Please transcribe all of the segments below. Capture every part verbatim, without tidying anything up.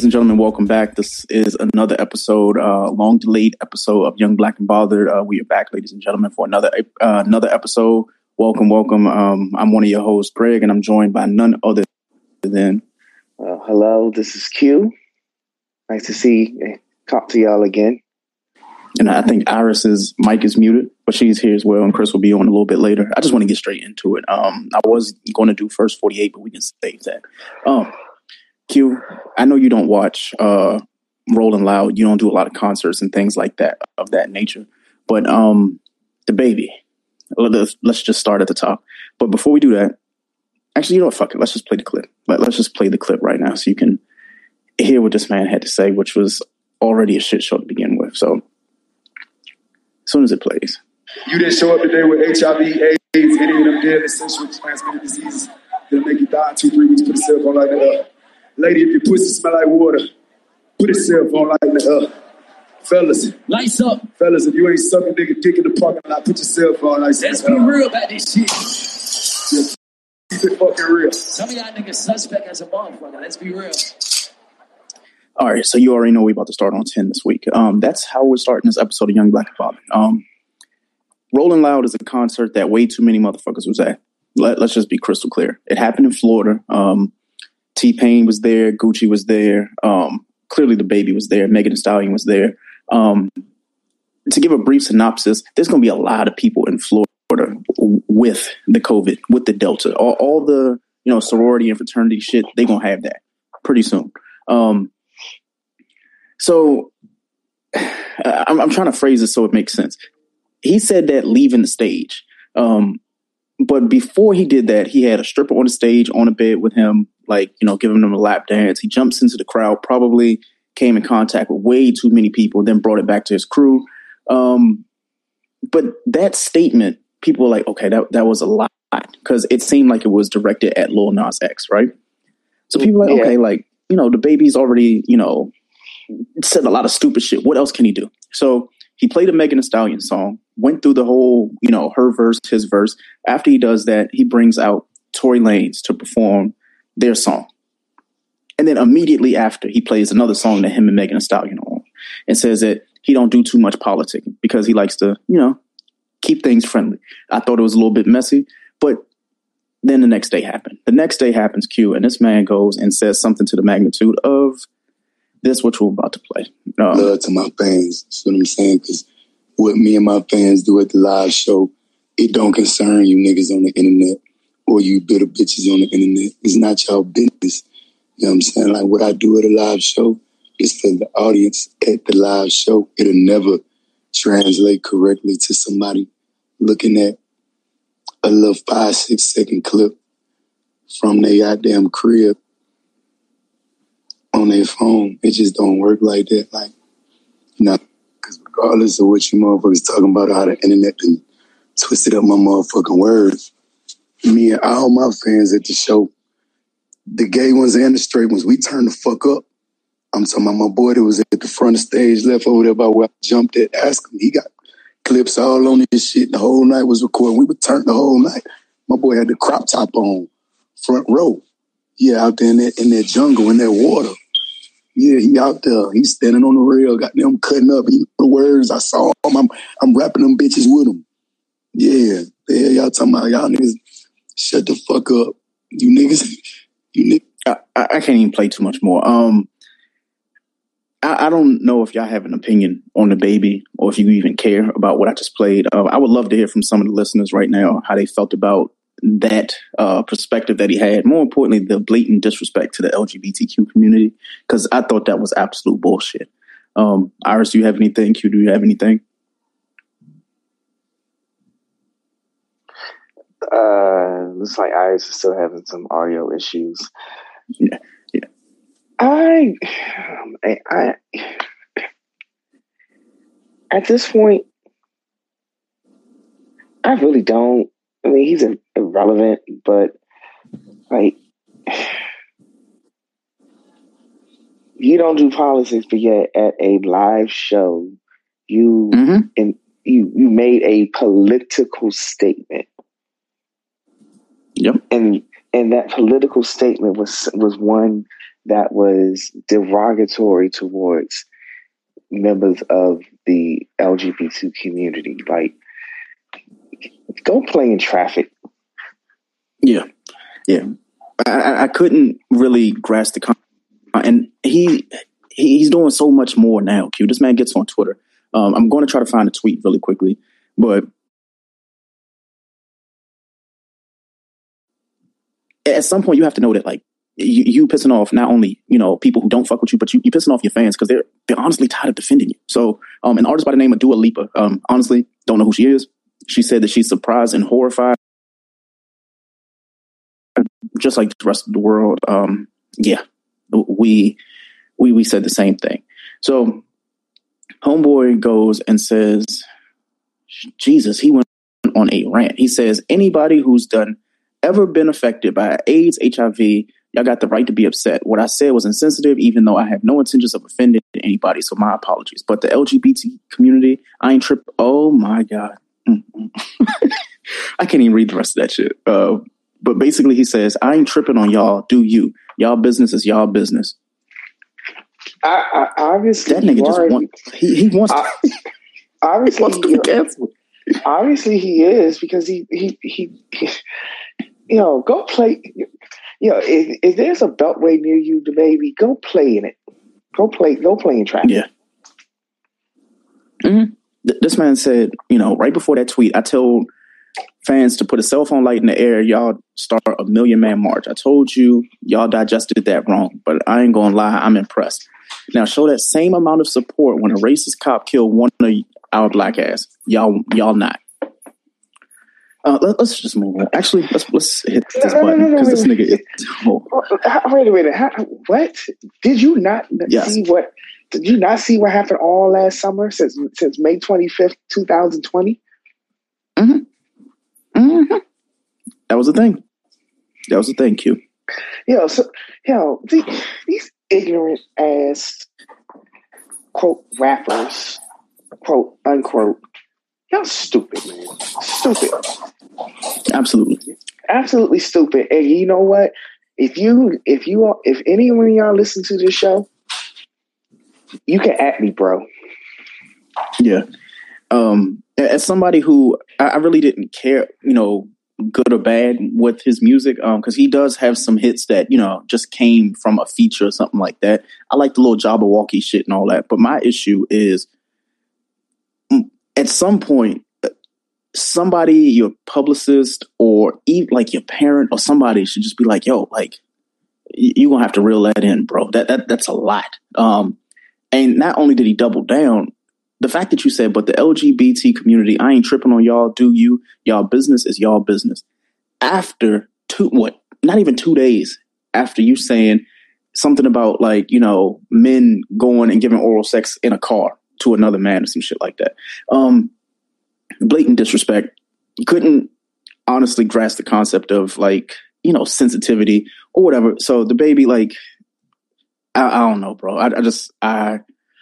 and gentlemen, welcome back. This is another episode, uh, long delayed episode of Young Black and Bothered. Uh, we are back, ladies and gentlemen, for another uh, another episode. Welcome, welcome. Um, I'm one of your hosts, Greg, and I'm joined by none other than. Uh, hello, this is Q. Nice to see, talk to y'all again. And I think Iris's mic is muted, but she's here as well, and Chris will be on a little bit later. I just want to get straight into it. Um, I was going to do first forty-eight, but we can save that. Um. Q, I know you don't watch uh, Rolling Loud. You don't do a lot of concerts and things like that of that nature. But um, the baby, let's just start at the top. But before we do that, actually, you know what? Fuck it. Let's just play the clip. Let's just play the clip right now so you can hear what this man had to say, which was already a shit show to begin with. So as soon as it plays. You didn't show up today with H I V, AIDS, any of them deadly sexually transmitted diseases that'll make you die in two, three weeks. Put a cell phone like that up. Lady, if your pussy smell like water, put a cell phone like that up. Fellas. Lights up. Fellas, if you ain't sucking nigga dick in the parking lot, put your cell phone like that. Let's be real about this shit. Yeah, keep it fucking real. Some of y'all niggas suspect as a motherfucker. Let's be real. All right, so you already know we're about to start on ten this week. Um, that's how we're starting this episode of Young Black and Bothered. Um, Rolling Loud is a concert that way too many motherfuckers was at. Let, let's just be crystal clear. It happened in Florida. Um, T-Pain was there. Gucci was there. Um, clearly the baby was there. Megan Thee Stallion was there. Um, to give a brief synopsis, there's going to be a lot of people in Florida with the COVID, with the Delta. All, all the, you know, sorority and fraternity shit, they're going to have that pretty soon. Um, so I'm, I'm trying to phrase it so it makes sense. He said that leaving the stage. Um, but before he did that, he had a stripper on the stage on a bed with him, like, you know, giving them a lap dance. He jumps into the crowd, probably came in contact with way too many people, then brought it back to his crew. Um, but that statement, people were like, okay, that, that was a lot, because it seemed like it was directed at Lil Nas X, right? So people were like, yeah. okay, like, you know, the baby's already, you know, said a lot of stupid shit. What else can he do? So he played a Megan Thee Stallion song, went through the whole, you know, her verse, his verse. After he does that, he brings out Tory Lanez to perform their song. And then immediately after, he plays another song that him and Megan Thee Stallion on, and says that he don't do too much politicking because he likes to, you know, keep things friendly. I thought it was a little bit messy, but then the next day happened. The next day happens, Q, and this man goes and says something to the magnitude of this, which we're about to play. Um, Love to my fans. That's what I'm saying, because what me and my fans do at the live show, it don't concern you niggas on the internet or you bitter bitches on the internet. It's not y'all business. You know what I'm saying? Like, what I do at a live show is for the audience at the live show. It'll never translate correctly to somebody looking at a little five, six second clip from their goddamn crib on their phone. It just don't work like that. Like, you know, because regardless of what you motherfuckers talking about, how the internet and twisted up my motherfucking words, me and all my fans at the show, the gay ones and the straight ones, we turn the fuck up. I'm talking about my boy that was at the front of stage, left over there by where I jumped at, ask him. He got clips all on his shit. The whole night was recording. We would turn the whole night. My boy had the crop top on, front row. Yeah, out there in that, in that jungle, in that water. Yeah, he out there. He's standing on the rail, got them cutting up. He know the words. I saw him. I'm, I'm rapping them bitches with him. Yeah, the hell y'all talking about? Y'all niggas, shut the fuck up. You niggas, you niggas. I, I can't even play too much more. Um, I, I don't know if y'all have an opinion on the baby or if you even care about what I just played. Uh, I would love to hear from some of the listeners right now how they felt about that uh, perspective that he had. More importantly, the blatant disrespect to the L G B T Q community, because I thought that was absolute bullshit. Um, Iris, do you have anything? Q, do you have anything? Uh, looks like Iris is still having some audio issues. Yeah, yeah. I, I, I at this point, I really don't. I mean, he's irrelevant, but like, you don't do politics, but yet at a live show, you mm-hmm. and you you made a political statement. Yep. And and that political statement was was one that was derogatory towards members of the L G B T community. Like, go play in traffic. Yeah, yeah. I, I couldn't really grasp the con- and he he's doing so much more now. Q. This man gets on Twitter. Um, I'm going to try to find a tweet really quickly, but at some point you have to know that, like, you, you pissing off not only, you know, people who don't fuck with you, but you, you pissing off your fans because they're they're honestly tired of defending you. So, um, an artist by the name of Dua Lipa, um, honestly, don't know who she is. She said that she's surprised and horrified, just like the rest of the world. Um, yeah, we we we said the same thing. So, homeboy goes and says, Jesus, he went on a rant. He says, anybody who's done ever been affected by AIDS, H I V, y'all got the right to be upset. What I said was insensitive, even though I have no intentions of offending anybody. So my apologies. But the L G B T community, I ain't tripping. Oh my God. I can't even read the rest of that shit. Uh, but basically he says, I ain't tripping on y'all. Do you? Y'all business is y'all business. I, I obviously that nigga just want, he, he wants to, I, obviously, he wants to be canceled. Obviously he is, because he, he, he, he you know, go play. You know, if, if there's a beltway near you, the baby, go play in it. Go play. Go play in traffic. Yeah. Mm-hmm. Th- this man said, you know, right before that tweet, I told fans to put a cell phone light in the air. Y'all start a million man march. I told you, y'all digested that wrong, but I ain't gonna lie, I'm impressed. Now show that same amount of support when a racist cop killed one of our black ass. Y'all, y'all not. Uh, let, let's just move on. Actually, let's let's hit this no, button because no, no, no, this nigga is. Oh. Wait a minute. How, what? Did you not yes. see what? Did you not see what happened all last summer since since May twenty-fifth, twenty twenty? Mm-hmm. Mm-hmm. That was the thing. That was the thing. Q. Yo, so yo, the, these ignorant ass quote rappers, quote unquote. Y'all stupid, man. Stupid. Absolutely. Absolutely stupid. And you know what? If you, if you, if anyone of y'all listen to this show, you can at me, bro. Yeah. Um, as somebody who I, I really didn't care, you know, good or bad with his music, um, because he does have some hits that, you know, just came from a feature or something like that. I like the little Jabberwocky shit and all that. But my issue is, at some point, somebody, your publicist or even like your parent or somebody should just be like, yo, like, you're going to have to reel that in, bro. That that That's a lot. Um, and not only did he double down, the fact that you said, but the L G B T community, I ain't tripping on y'all, do you? Y'all business is y'all business. After two, what, not even two days after you saying something about, like, you know, men going and giving oral sex in a car to another man or some shit like that. Um, blatant disrespect. You couldn't honestly grasp the concept of, like, you know, sensitivity or whatever. So the baby, like, I, I don't know, bro. I, I just, I,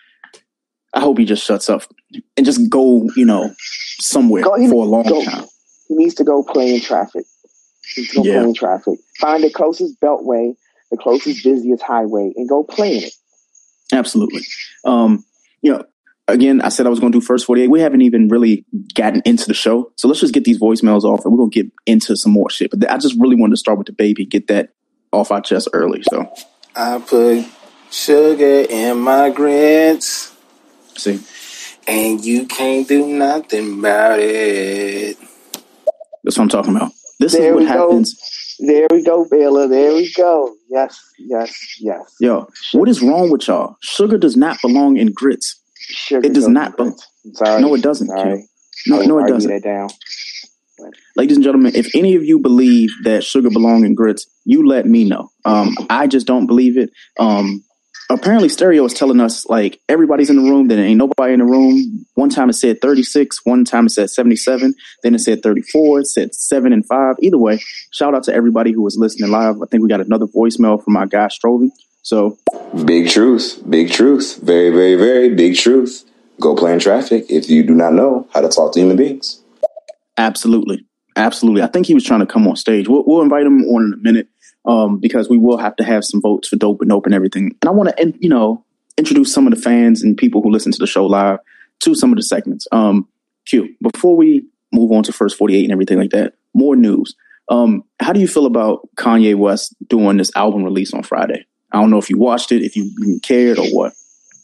I hope he just shuts up and just go, you know, somewhere go, for a long go, time. He needs to go play in traffic. He needs to go yeah. play in traffic. Find the closest beltway, the closest busiest highway, and go play in it. Absolutely. Um, you know, again, I said I was going to do first forty-eight. We haven't even really gotten into the show. So let's just get these voicemails off and we're going to get into some more shit. But I just really wanted to start with the baby, get that off our chest early. So I put sugar in my grits. See? And you can't do nothing about it. That's what I'm talking about. This there is what we happens. Go. There we go, Baylor. There we go. Yes, yes, yes. Yo, sugar. What is wrong with y'all? Sugar does not belong in grits. Sugar it does not belong. Sorry. No, it doesn't. Sorry. No, no, it doesn't. That down. Ladies and gentlemen, if any of you believe that sugar belongs in grits, you let me know. Um, I just don't believe it. Um, apparently, Stereo is telling us, like, everybody's in the room, then there ain't nobody in the room. One time it said thirty-six, one time it said seventy-seven, then it said thirty-four, it said seven and five. Either way, shout out to everybody who was listening live. I think we got another voicemail from our guy Stroven. So, big truth, big truth, very, very, very big truth. Go play in traffic if you do not know how to talk to human beings. Absolutely. Absolutely. I think he was trying to come on stage. We'll, we'll invite him on in a minute. um, because we will have to have some votes for Dope and Dope and everything. And I want to, you know, introduce some of the fans and people who listen to the show live to some of the segments. Um, Q, before we move on to First forty-eight and everything like that, more news. Um, how do you feel about Kanye West doing this album release on Friday? I don't know if you watched it, if you even cared or what.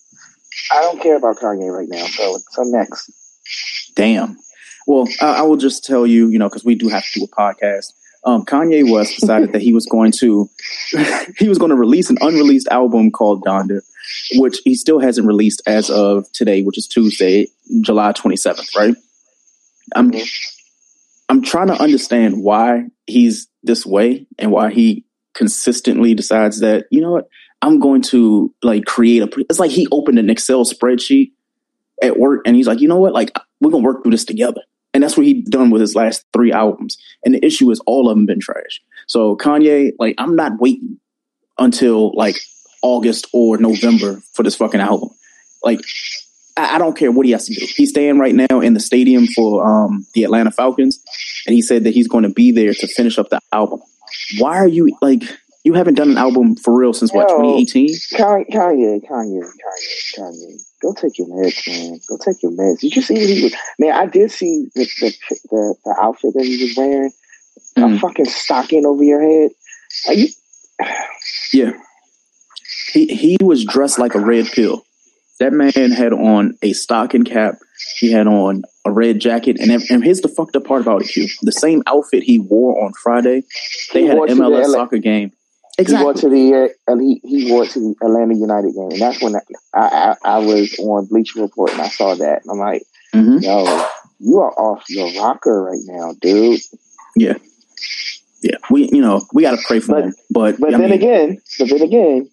I don't care about Kanye right now, so so next. Damn. Well, I, I will just tell you, you know, because we do have to do a podcast. Um, Kanye West decided that he was going to he was going to release an unreleased album called Donda, which he still hasn't released as of today, which is Tuesday, July twenty-seventh, right? I'm mm-hmm. I'm trying to understand why he's this way and why he consistently decides that, you know what, I'm going to like create a, it's like he opened an Excel spreadsheet at work and he's like, you know what, like we're going to work through this together. And that's what he's done with his last three albums. And the issue is all of them been trash. So Kanye, like, I'm not waiting until like August or November for this fucking album. Like, I, I don't care what he has to do. He's staying right now in the stadium for um, the Atlanta Falcons. And he said that he's going to be there to finish up the album. Why are you like, you haven't done an album for real since what, twenty eighteen? Kanye, Kanye, Kanye, Kanye, Kanye. Go take your meds, man. Go take your meds. Did you see what he was? Man, I did see the the the, the outfit that he was wearing. Mm. A fucking stocking over your head. Are you? Yeah. He he was dressed like a red pill. That man had on a stocking cap. He had on a red jacket. And, and here's the fucked up part about it, Q. The same outfit he wore on Friday, they he had an M L S the soccer game. Exactly. He wore to the uh, he, he wore to the Atlanta United game, and that's when I, I, I was on Bleacher Report and I saw that. And I'm like, mm-hmm. yo, you are off your rocker right now, dude. Yeah, yeah. We you know we got to pray for but, him, but but I then mean, again, but then again,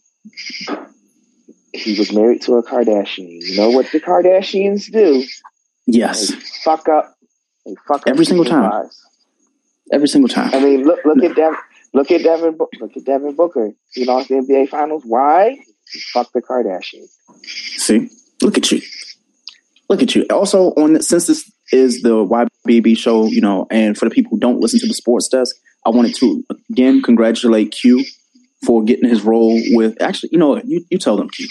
he was married to a Kardashian. You know what the Kardashians do? Yes, they fuck up. They fuck up every single time. Lives. Every single time. I mean, look look at them. Look at Devin. Look at Devin Booker. He lost the N B A Finals. Why? He fucked the Kardashians. See, look at you. Look at you. Also, on since this is the Y B B show, you know, and for the people who don't listen to the Sports Desk, I wanted to again congratulate Q for getting his role with. Actually, you know, you you tell them, Q.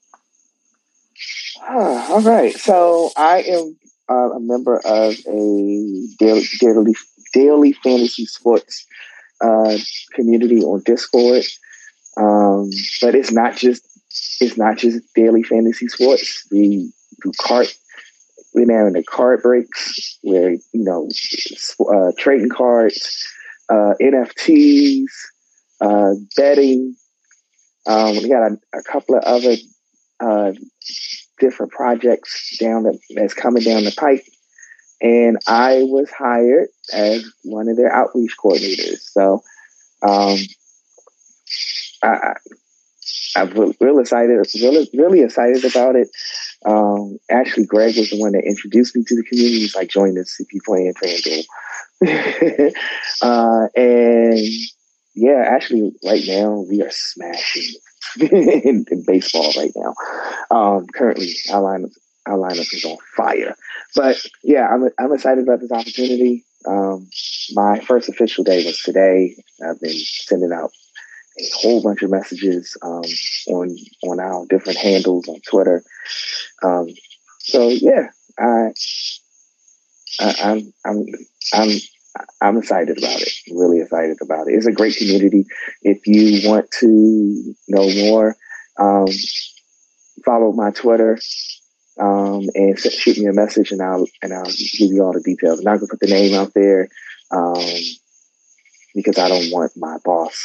Ah, all right. So I am uh, a member of a daily daily daily fantasy sports uh community on Discord, um but it's not just it's not just daily fantasy sports. We do card we're now in the card breaks where you know uh trading cards, uh N F Ts, uh betting. Um we got a, a couple of other uh different projects down that that's coming down the pipe. And I was hired as one of their outreach coordinators. So um, I, I'm real excited, really, really excited about it. Um, actually, Greg was the one that introduced me to the community. He's like, join us if you play in FanDuel. uh, and yeah, actually, right now, we are smashing in, in baseball right now. Um, currently, our lineup, our lineup is on fire. But yeah, I'm I'm excited about this opportunity. Um, my first official day was today. I've been sending out a whole bunch of messages um, on on our different handles on Twitter. Um, so yeah, I, I I'm I'm I'm I'm excited about it. Really excited about it. It's a great community. If you want to know more, um, follow my Twitter. Um, and shoot me a message, and I'll and I'll give you all the details. I'm not gonna put the name out there um, because I don't want my boss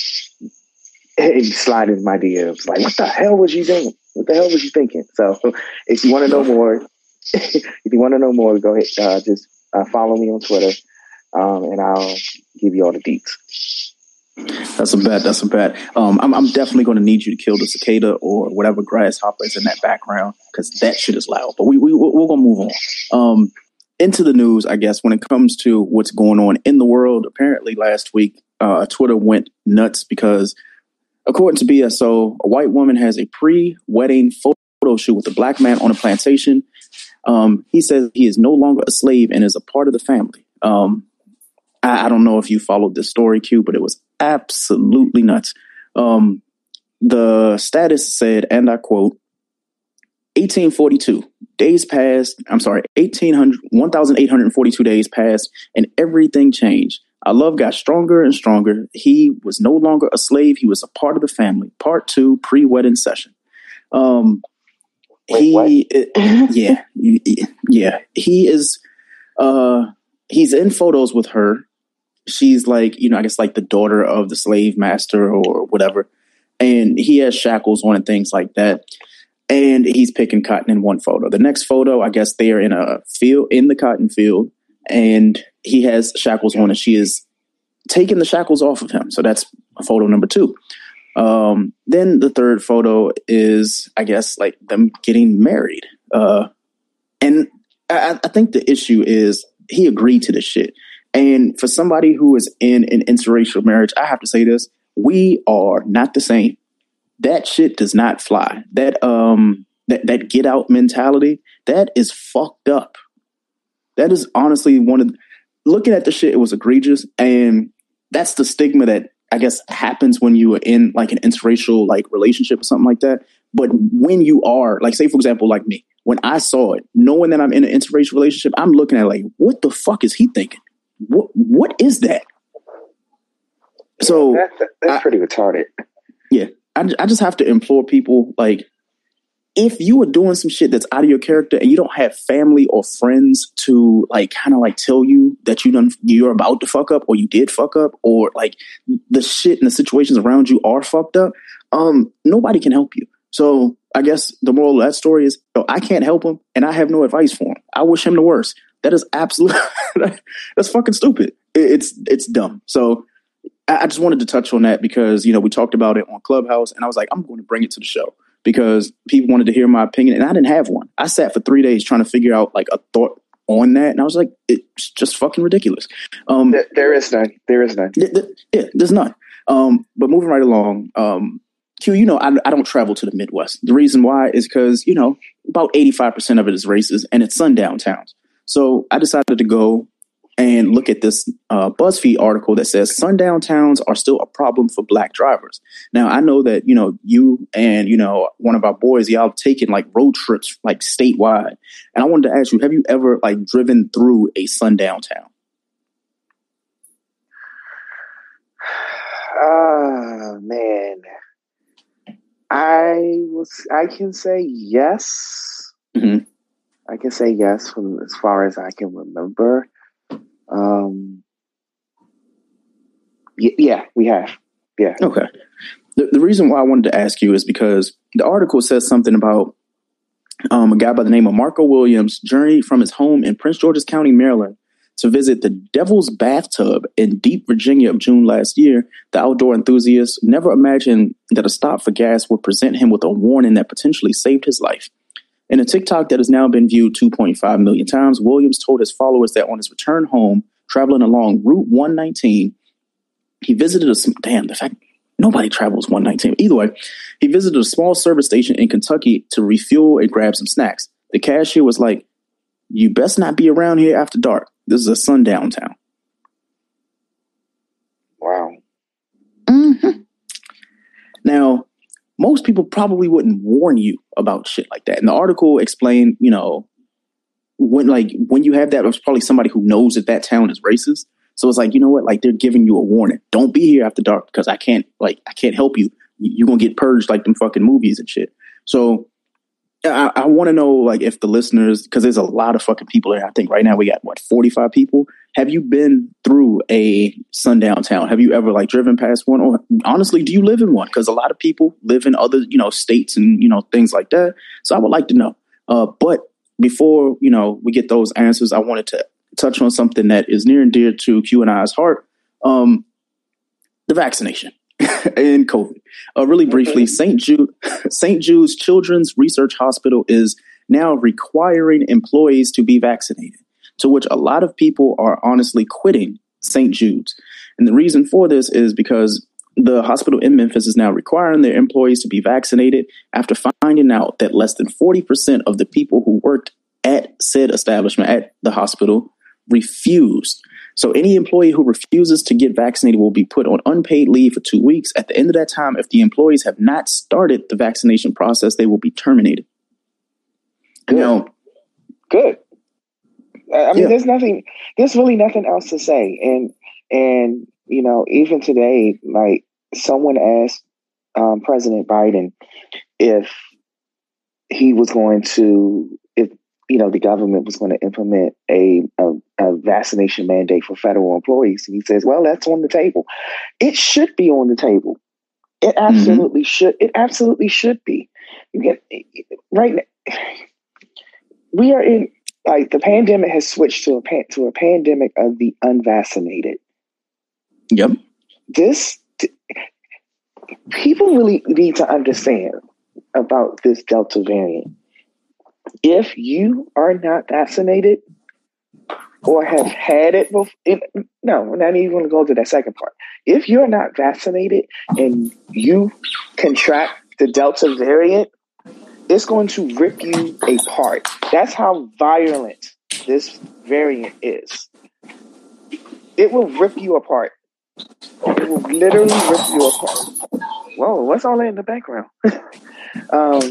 sliding my D Ms like, "What the hell was you thinking? What the hell was you thinking?" So, if you want to know more, if you want to know more, go ahead. Uh, just uh, follow me on Twitter, um, and I'll give you all the deets. That's a bet. That's a bet. Um, I'm, I'm definitely going to need you to kill the cicada or whatever grasshopper is in that background because that shit is loud. But we, we, we're going to move on. Um, into the news, I guess, when it comes to what's going on in the world. Apparently last week, uh, Twitter went nuts because, according to B S O, a white woman has a pre-wedding photo shoot with a black man on a plantation. Um, he says he is no longer a slave and is a part of the family. Um, I, I don't know if you followed this story, Q, but it was absolutely nuts. Um, the status said, and I quote, eighteen forty-two days passed. I'm sorry, eighteen hundred, one thousand eight hundred forty-two days passed, and everything changed. Our love got stronger and stronger. He was no longer a slave. He was a part of the family. Part two, pre-wedding session. Um, Wait, he, it, yeah, yeah, he is, uh, he's in photos with her. She's like, you know, I guess like the daughter of the slave master or whatever. And he has shackles on and things like that. And he's picking cotton in one photo. The next photo, I guess they're in a field, in the cotton field, and he has shackles on and she is taking the shackles off of him. So that's photo number two. Um, then the third photo is, I guess, like them getting married. Uh, and I, I think the issue is he agreed to this shit. And for somebody who is in an interracial marriage, I have to say this, we are not the same. That shit does not fly. That, um, that, that get out mentality, that is fucked up. That is honestly one of the, looking at the shit, it was egregious. And that's the stigma that I guess happens when you are in like an interracial like relationship or something like that. But when you are like, say, for example, like me, when I saw it, knowing that I'm in an interracial relationship, I'm looking at like, what the fuck is he thinking? What, what is that? So yeah, that's, that's I, pretty retarded. Yeah. I, I just have to implore people, like, if you are doing some shit that's out of your character and you don't have family or friends to like kind of like tell you that you done you're about to fuck up or you did fuck up or like the shit and the situations around you are fucked up, um, nobody can help you. So I guess the moral of that story is, oh, I can't help him and I have no advice for him. I wish him the worst. That is absolutely that's fucking stupid. It, it's it's dumb. So I, I just wanted to touch on that because, you know, we talked about it on Clubhouse and I was like, I'm going to bring it to the show. Because people wanted to hear my opinion, and I didn't have one. I sat for three days trying to figure out like a thought on that, and I was like, it's just fucking ridiculous. Um, there, there is none. There is none. Th- th- yeah, there's none. Um, but moving right along, um, Q, you know, I, I don't travel to the Midwest. The reason why is because, you know, about eighty-five percent of it is racist, and it's sundown towns. So I decided to go and look at this uh, BuzzFeed article that says sundown towns are still a problem for black drivers. Now, I know that, you know, you and, you know, one of our boys, y'all taken like road trips like statewide. And I wanted to ask you, have you ever like driven through a sundown town? Ah, uh, man. I was, I can say yes. Mm-hmm. I can say yes from as far as I can remember. Um. Y- yeah, we have. Yeah. Okay. The, the reason why I wanted to ask you is because the article says something about um, a guy by the name of Marco Williams journeyed from his home in Prince George's County, Maryland, to visit the Devil's Bathtub in Deep, Virginia of June last year. The outdoor enthusiast never imagined that a stop for gas would present him with a warning that potentially saved his life. In a TikTok that has now been viewed two point five million times, Williams told his followers that on his return home, traveling along Route one nineteen, he visited a, damn, the fact nobody travels one nineteen. Either way, he visited a small service station in Kentucky to refuel and grab some snacks. The cashier was like, you best not be around here after dark. This is a sundown town. Wow. Mm-hmm. Now, most people probably wouldn't warn you about shit like that. And the article explained, you know, when like when you have that, it's probably somebody who knows that that town is racist. So it's like, you know what, like they're giving you a warning. Don't be here after dark because I can't like I can't help you. You're going to get purged like them fucking movies and shit. So I, I want to know, like, if the listeners, because there's a lot of fucking people here. I think right now we got, what, forty-five people? Have you been through a sundown town? Have you ever, like, driven past one? Or honestly, do you live in one? Because a lot of people live in other, you know, states and, you know, things like that. So I would like to know. Uh, but before, you know, we get those answers, I wanted to touch on something that is near and dear to Q and I's heart, um, the vaccination. And COVID. Uh, really briefly, Saint Jude, Saint Jude's Children's Research Hospital is now requiring employees to be vaccinated, to which a lot of people are honestly quitting Saint Jude's. And the reason for this is because the hospital in Memphis is now requiring their employees to be vaccinated after finding out that less than forty percent of the people who worked at said establishment, at the hospital, refused. So any employee who refuses to get vaccinated will be put on unpaid leave for two weeks. At the end of that time, if the employees have not started the vaccination process, they will be terminated. Good. Now, Good. I mean, Yeah. there's nothing, there's really nothing else to say. And, and, you know, even today, like someone asked um, President Biden if he was going to, if, you know, the government was going to implement a, a, a vaccination mandate for federal employees. And he says, well, that's on the table. It should be on the table. It absolutely mm-hmm. should. It absolutely should be. You get right now. We are in, like, the pandemic has switched to a pan, to a pandemic of the unvaccinated. Yep. This, t- people really need to understand about this Delta variant. If you are not vaccinated or have had it before, it, no, I'm not even going to go to that second part. If you're not vaccinated and you contract the Delta variant, it's going to rip you apart. That's how violent this variant is. It will rip you apart. It will literally rip you apart. Whoa, what's all that in the background? um,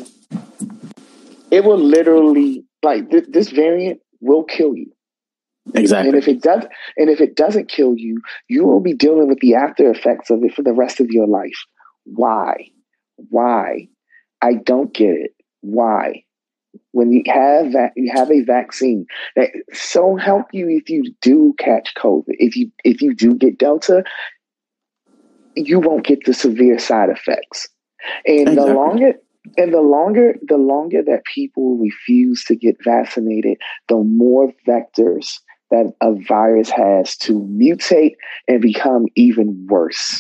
it will literally, like, th- this variant will kill you. Exactly. And if it does, and if it doesn't kill you, you will be dealing with the after effects of it for the rest of your life. Why? Why? I don't get it. Why? When you have that, you have a vaccine that so help you if you do catch COVID. If you if you do get Delta, you won't get the severe side effects. And exactly. the longer and the longer the longer that people refuse to get vaccinated, the more vectors that a virus has to mutate and become even worse.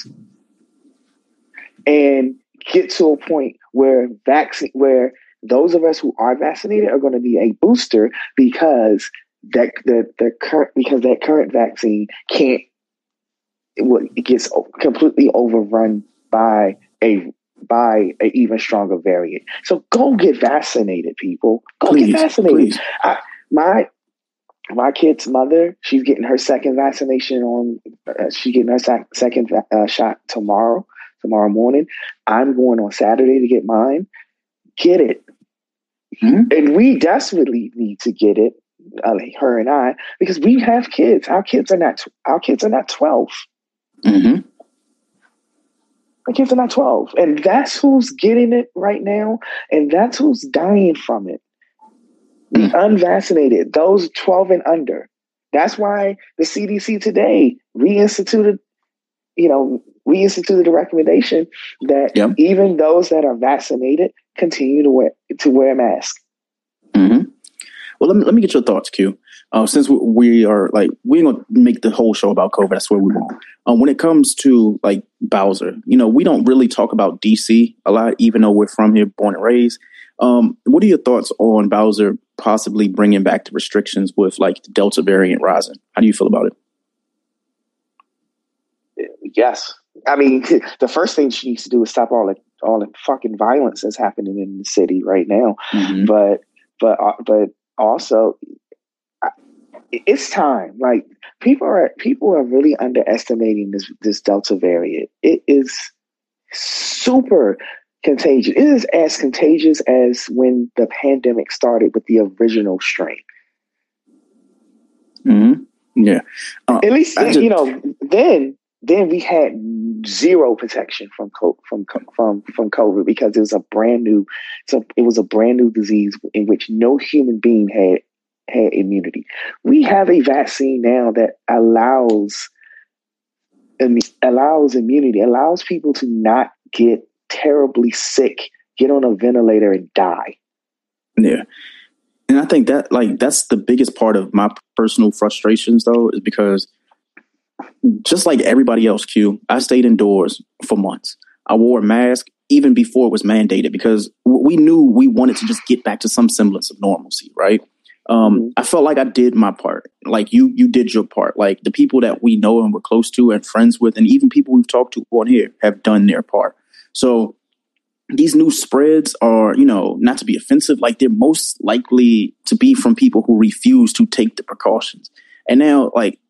And get to a point where vaccine where those of us who are vaccinated are going to be a booster because that the, the current because that current vaccine can't it, it gets completely overrun by a by an even stronger variant. So go get vaccinated, people. Go please, get vaccinated. I, my my kid's mother, she's getting her second vaccination on. Uh, she's getting her sec- second uh, shot tomorrow. Tomorrow morning. I'm going on Saturday to get mine. Get it. Mm-hmm. And we desperately need to get it, uh, her and I, because we have kids. Our kids are not, our kids are not twelve. Mm-hmm. Our kids are not twelve. And that's who's getting it right now. And that's who's dying from it. The mm-hmm. unvaccinated, those twelve and under. That's why the C D C today reinstituted, you know, we instituted a recommendation that yep. even those that are vaccinated continue to wear to wear a mask. Mm-hmm. Well, let me let me get your thoughts, Q. Uh, since we, we are like we're gonna make the whole show about COVID, that's where we want. Um, when it comes to like Bowser, you know, we don't really talk about D C a lot, even though we're from here, born and raised. Um, what are your thoughts on Bowser possibly bringing back the restrictions with like the Delta variant rising? How do you feel about it? Yes. I mean, the first thing she needs to do is stop all the all the fucking violence that's happening in the city right now. Mm-hmm. But but uh, but also, it's time. Like people are people are really underestimating this this Delta variant. It is super contagious. It is as contagious as when the pandemic started with the original strain. Mm-hmm. Yeah. Uh, At least just, you know then. Then we had zero protection from from from from COVID because it was a brand new, so it was a brand new disease in which no human being had had immunity. We have a vaccine now that allows allows immunity, allows people to not get terribly sick, get on a ventilator, and die. Yeah, and I think that like that's the biggest part of my personal frustrations, though, is because. Just like everybody else, Q, I stayed indoors for months. I wore a mask even before it was mandated because we knew we wanted to just get back to some semblance of normalcy, right? Um, mm-hmm. I felt like I did my part. Like you, you did your part. Like the people that we know and we're close to and friends with, and even people we've talked to on here have done their part. So these new spreads are, you know, not to be offensive, like they're most likely to be from people who refuse to take the precautions. And now, like,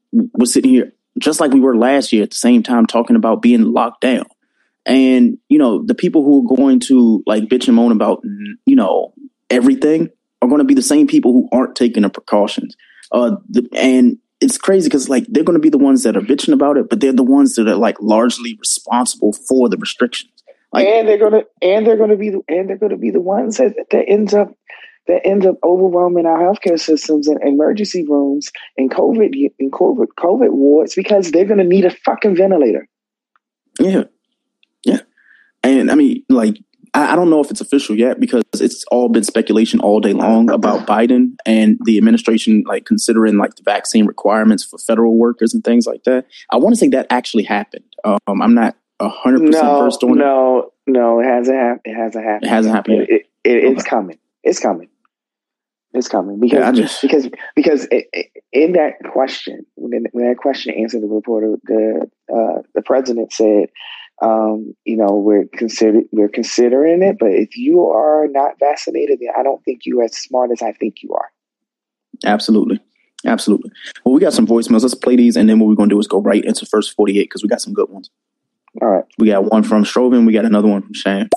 we're sitting here just like we were last year at the same time talking about being locked down. And, you know, the people who are going to like bitch and moan about, you know, everything are going to be the same people who aren't taking the precautions. Uh, the, and it's crazy because like they're going to be the ones that are bitching about it, but they're the ones that are like largely responsible for the restrictions. Like, and they're gonna and they're gonna be the, and they're gonna be the ones that, that ends up that ends up overwhelming our healthcare systems and emergency rooms and COVID and COVID COVID wards because they're gonna need a fucking ventilator. Yeah. Yeah. And I mean, like, I, I don't know if it's official yet because it's all been speculation all day long about Biden and the administration, like, considering, like, the vaccine requirements for federal workers and things like that. I want to say that actually happened. Um, I'm not one hundred percent no, versed on no, it. No, no, it hasn't happened. It hasn't happened. It hasn't happened yet. It, it, it, it's okay. coming. It's coming. It's coming because yeah, I just, because because it, it, in that question, when, when that question answered the reporter, the uh, the president said, um, you know, we're consider we're considering it, but if you are not vaccinated, then I don't think you're as smart as I think you are. Absolutely, absolutely. Well, we got some voicemails. Let's play these, and then what we're going to do is go right into first forty-eight because we got some good ones. All right. We got one from Stroven. We got another one from Shane.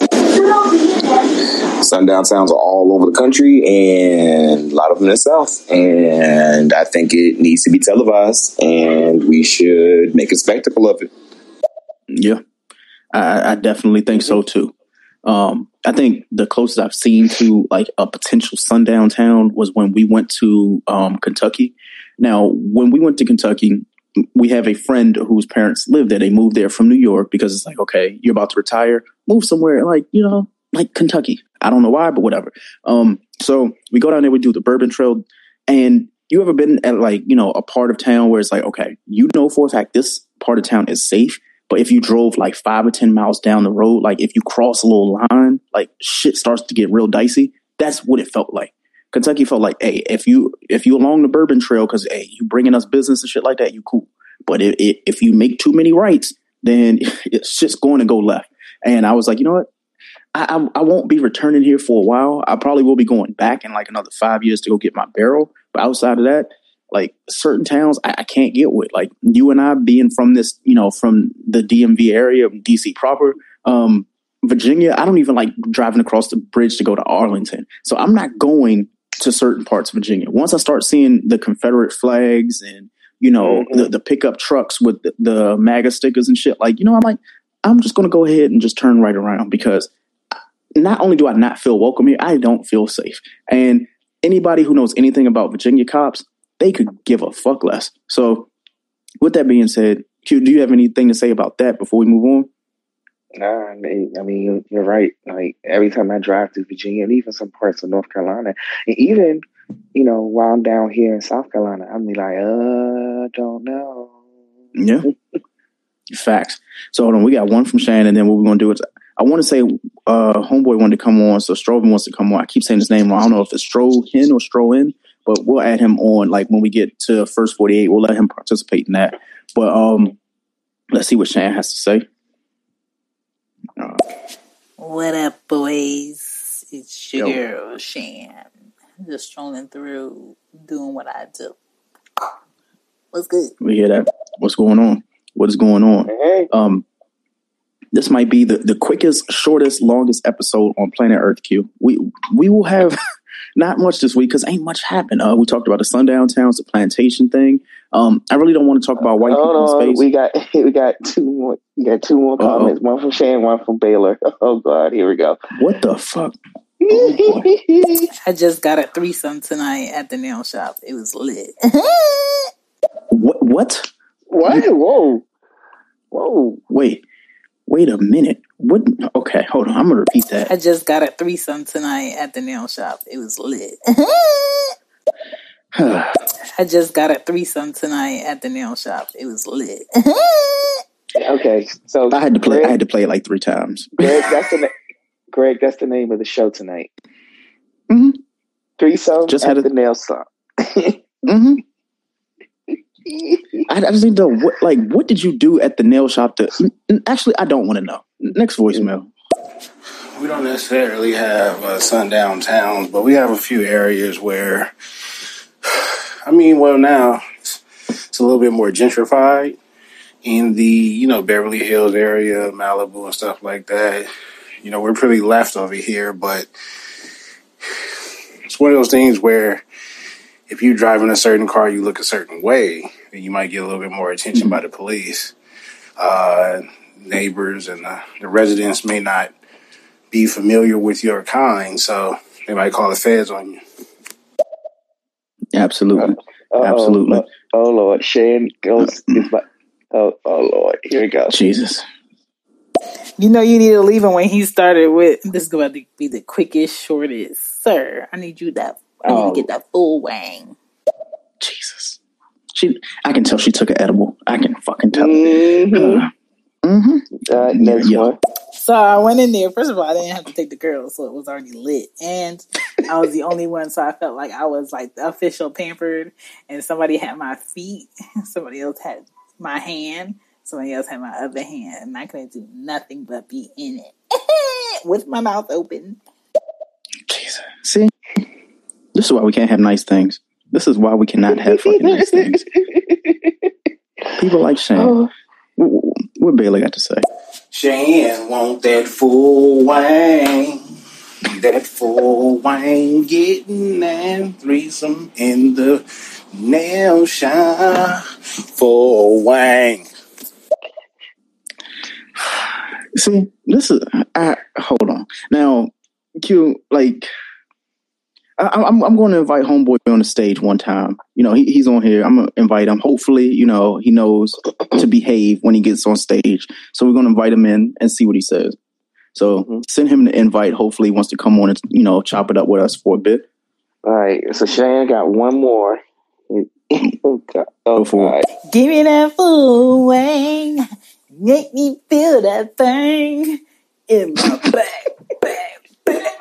Sundown towns are all over the country and a lot of them in the South. And I think it needs to be televised and we should make a spectacle of it. Yeah, I, I definitely think so too. Um, I think the closest I've seen to like a potential sundown town was when we went to um, Kentucky. Now, when we went to Kentucky, we have a friend whose parents live there. They moved there from New York because it's like, okay, you're about to retire, move somewhere like, you know, like Kentucky. I don't know why, but whatever. Um, so we go down there, we do the Bourbon Trail. And you ever been at like, you know, a part of town where it's like, okay, you know for a fact this part of town is safe. But if you drove like five or ten miles down the road, like if you cross a little line, like shit starts to get real dicey. That's what it felt like. Kentucky felt like, hey, if you if you along the Bourbon Trail, because hey, you bringing us business and shit like that, you cool. But if, if you make too many rights, then it's just going to go left. And I was like, you know what? I, I I won't be returning here for a while. I probably will be going back in like another five years to go get my barrel. But outside of that, like certain towns, I, I can't get with. Like you and I being from this, you know, from the D M V area, D C proper, um, Virginia. I don't even like driving across the bridge to go to Arlington. So I'm not going to certain parts of Virginia. Once I start seeing the Confederate flags and, you know, mm-hmm. the, the pickup trucks with the, the MAGA stickers and shit, like, you know, I'm like, I'm just going to go ahead and just turn right around because not only do I not feel welcome here, I don't feel safe. And anybody who knows anything about Virginia cops, they could give a fuck less. So with that being said, Q, do you have anything to say about that before we move on? Nah, I mean, I mean, you're right. Like every time I drive through Virginia and even some parts of North Carolina, and even, you know, while I'm down here in South Carolina, I'm like, uh, don't know. Yeah. Facts. So hold on, we got one from Shane, and then what we're going to do is, I want to say, uh, Homeboy wanted to come on, so Stroven wants to come on. I keep saying his name wrong. I don't know if it's Strohin or Stroin, but we'll add him on. Like when we get to first forty-eight, we'll let him participate in that. But um, let's see what Shane has to say. Uh, what up, boys? It's your yo. girl, Shan. Just strolling through, doing what I do. What's good? We hear that. What's going on? What is going on? Hey. Um, this might be the, the quickest, shortest, longest episode on planet Earth, Q. We we will have not much this week because ain't much happened. Uh, we talked about the sundown towns, the plantation thing. Um, I really don't want to talk about white people oh, in space. We got we got two more. We got two more Uh-oh. comments. One from Shane, one from Baylor. Oh God, here we go. What the fuck? Oh, I just got a threesome tonight at the nail shop. It was lit. what? What? What? Whoa! Whoa! Wait. Wait a minute. What? Okay, hold on. I'm gonna repeat that. I just got a threesome tonight at the nail shop. It was lit. I just got a threesome tonight at the nail shop. It was lit. Okay, so I had to play. Greg, I had to play it like three times. Greg, that's the na- Greg. That's the name of the show tonight. Mm-hmm. Threesome Just at had a- the nail shop. Mm-hmm. I, I just need to know what, like, what did you do at the nail shop? To actually, I don't want to know. Next voicemail. We don't necessarily have uh, sundown towns, but we have a few areas where, I mean, well, now it's a little bit more gentrified in the, you know, Beverly Hills area, Malibu and stuff like that. You know, we're pretty left over here, but it's one of those things where if you drive in a certain car, you look a certain way, then you might get a little bit more attention by the police. Uh, neighbors and uh, the residents may not be familiar with your kind, so they might call the feds on you. Absolutely. Uh-oh. Absolutely. Uh, oh, Lord. Shane goes. Is my, oh, oh, Lord. Here we go. Jesus. You know you need to leave him when he started with, this is going to be the quickest, shortest. Sir, I need you that, I need Oh. to get that full wang. Jesus. She, I can tell she took an edible. I can fucking tell. Mm-hmm. Uh, mm-hmm. All right, next Yeah. one. So I went in there. First of all, I didn't have to take the girls, so it was already lit. And I was the only one, so I felt like I was like the official pampered. And somebody had my feet. Somebody else had my hand. Somebody else had my other hand. And I couldn't do nothing but be in it. With my mouth open. Jesus. See? This is why we can't have nice things. This is why we cannot have fucking nice things. People like Shane. Oh. What, what Bailey got to say? Shane want that full wang. That full wang getting and threesome in the nail shop. Full wang. See, this is. I, hold on. Now, Q, like, I, I'm I'm going to invite Homeboy on the stage one time. You know, he, he's on here. I'm going to invite him. Hopefully, you know, he knows to behave when he gets on stage. So we're going to invite him in and see what he says. So mm-hmm. send him the invite. Hopefully he wants to come on and, you know, chop it up with us for a bit. All right. So Shane got one more. Oh, God. Oh, God. Give me that full wang. Make me feel that thing in my back, back, back.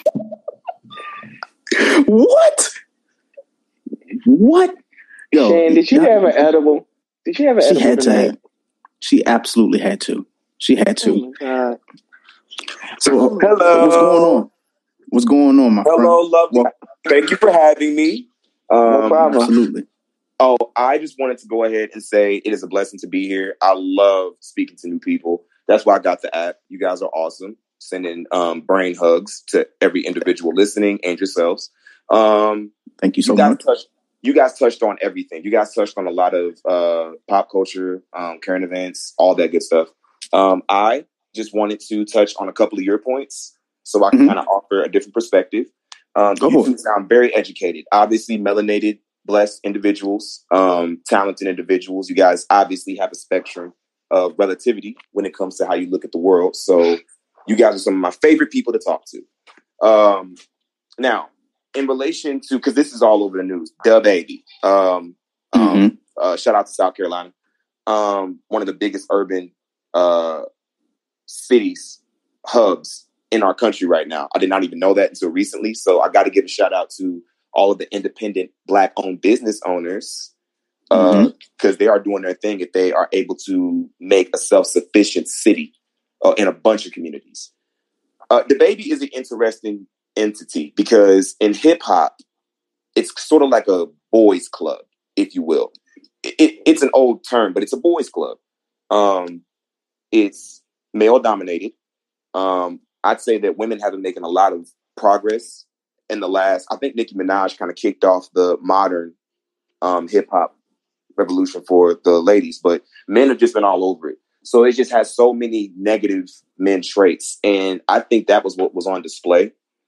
What? What? Yo, Shane, did you that, have an edible? Did you have an she edible? She had to. tonight? Have, she absolutely had to. She had to. Oh, my God. So, hello. What's going on? What's going on, my hello, friend? Hello, lovely. Well, thank you for having me. Um, no problem. Absolutely. Oh, I just wanted to go ahead and say it is a blessing to be here. I love speaking to new people. That's why I got the app. You guys are awesome. Sending um, brain hugs to every individual listening and yourselves. Um, Thank you so you guys much. Touched, you guys touched on everything. You guys touched on a lot of uh, pop culture, um, current events, all that good stuff. Um, I just wanted to touch on a couple of your points so I can mm-hmm. kind of offer a different perspective. Um, you two sound very educated, obviously melanated, blessed individuals, um, talented individuals. You guys obviously have a spectrum of relativity when it comes to how you look at the world. So you guys are some of my favorite people to talk to. Um, now, in relation to, because this is all over the news, DaBaby. Um, mm-hmm. um, uh, shout out to South Carolina. Um, one of the biggest urban uh, cities, hubs in our country right now. I did not even know that until recently. So I got to give a shout out to all of the independent Black-owned business owners because uh, mm-hmm. they are doing their thing if they are able to make a self-sufficient city uh, in a bunch of communities. Uh, DaBaby is an interesting entity because in hip-hop, it's sort of like a boys club, if you will. It, it, it's an old term, but it's a boys club. Um, it's male-dominated. Um, I'd say that women have been making a lot of progress in the last, I think Nicki Minaj kind of kicked off the modern um, hip hop revolution for the ladies, but men have just been all over it. So it just has so many negative men traits. And I think that was what was on display.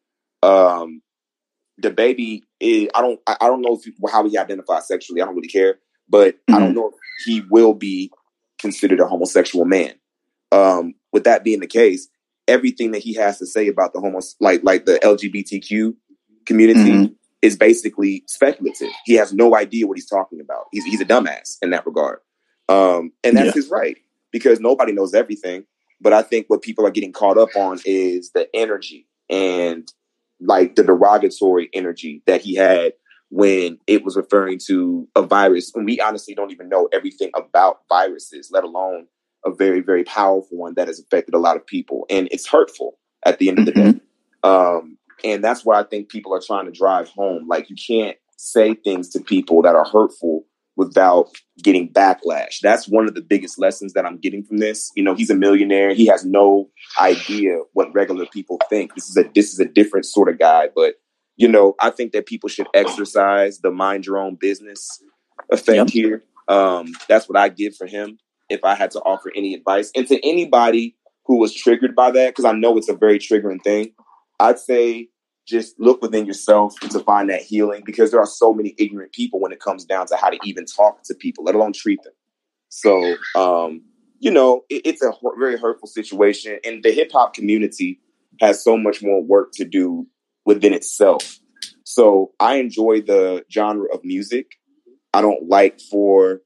Um, DaBaby is, I don't, I don't know if he, how he identifies sexually. I don't really care, but mm-hmm. I don't know if he will be considered a homosexual man. Um, with that being the case, everything that he has to say about the homo, like like the L G B T Q community mm-hmm. is basically speculative. He has no idea what he's talking about. He's he's a dumbass in that regard, um, and that's yeah. his right because nobody knows everything. But I think what people are getting caught up on is the energy and like the derogatory energy that he had when it was referring to a virus. And we honestly don't even know everything about viruses, let alone a very, very powerful one that has affected a lot of people. And it's hurtful at the end of the mm-hmm. day. Um, and that's what I think people are trying to drive home. Like, you can't say things to people that are hurtful without getting backlash. That's one of the biggest lessons that I'm getting from this. You know, he's a millionaire. He has no idea what regular people think. This is a this is a different sort of guy. But, you know, I think that people should exercise the mind your own business effect yep. here. Um, that's what I give for him if I had to offer any advice. And to anybody who was triggered by that, because I know it's a very triggering thing, I'd say just look within yourself to find that healing, because there are so many ignorant people when it comes down to how to even talk to people, let alone treat them. So, um, you know, it, it's a h- very hurtful situation. And the hip hop community has so much more work to do within itself. So I enjoy the genre of music. I don't like for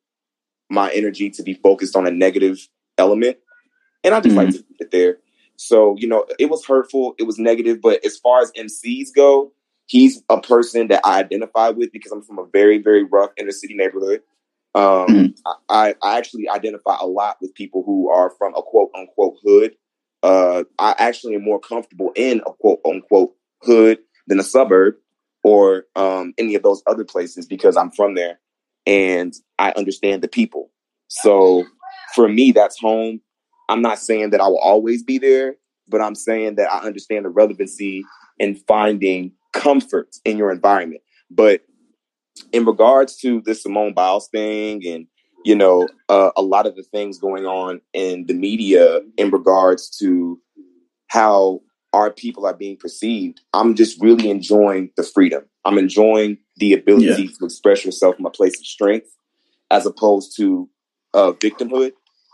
my energy to be focused on a negative element. And I just mm-hmm. like to keep it there. So, you know, it was hurtful. It was negative. But as far as M Cs go, he's a person that I identify with because I'm from a very, very rough inner city neighborhood. Um, mm-hmm. I, I actually identify a lot with people who are from a quote unquote hood. Uh, I actually am more comfortable in a quote unquote hood than a suburb or um, any of those other places because I'm from there and I understand the people. So for me, that's home. I'm not saying that I will always be there, but I'm saying that I understand the relevancy in finding comfort in your environment. But in regards to the Simone Biles thing and, you know, uh, a lot of the things going on in the media in regards to how our people are being perceived, I'm just really enjoying the freedom. I'm enjoying the ability yeah. to express yourself from a place of strength as opposed to uh, victimhood.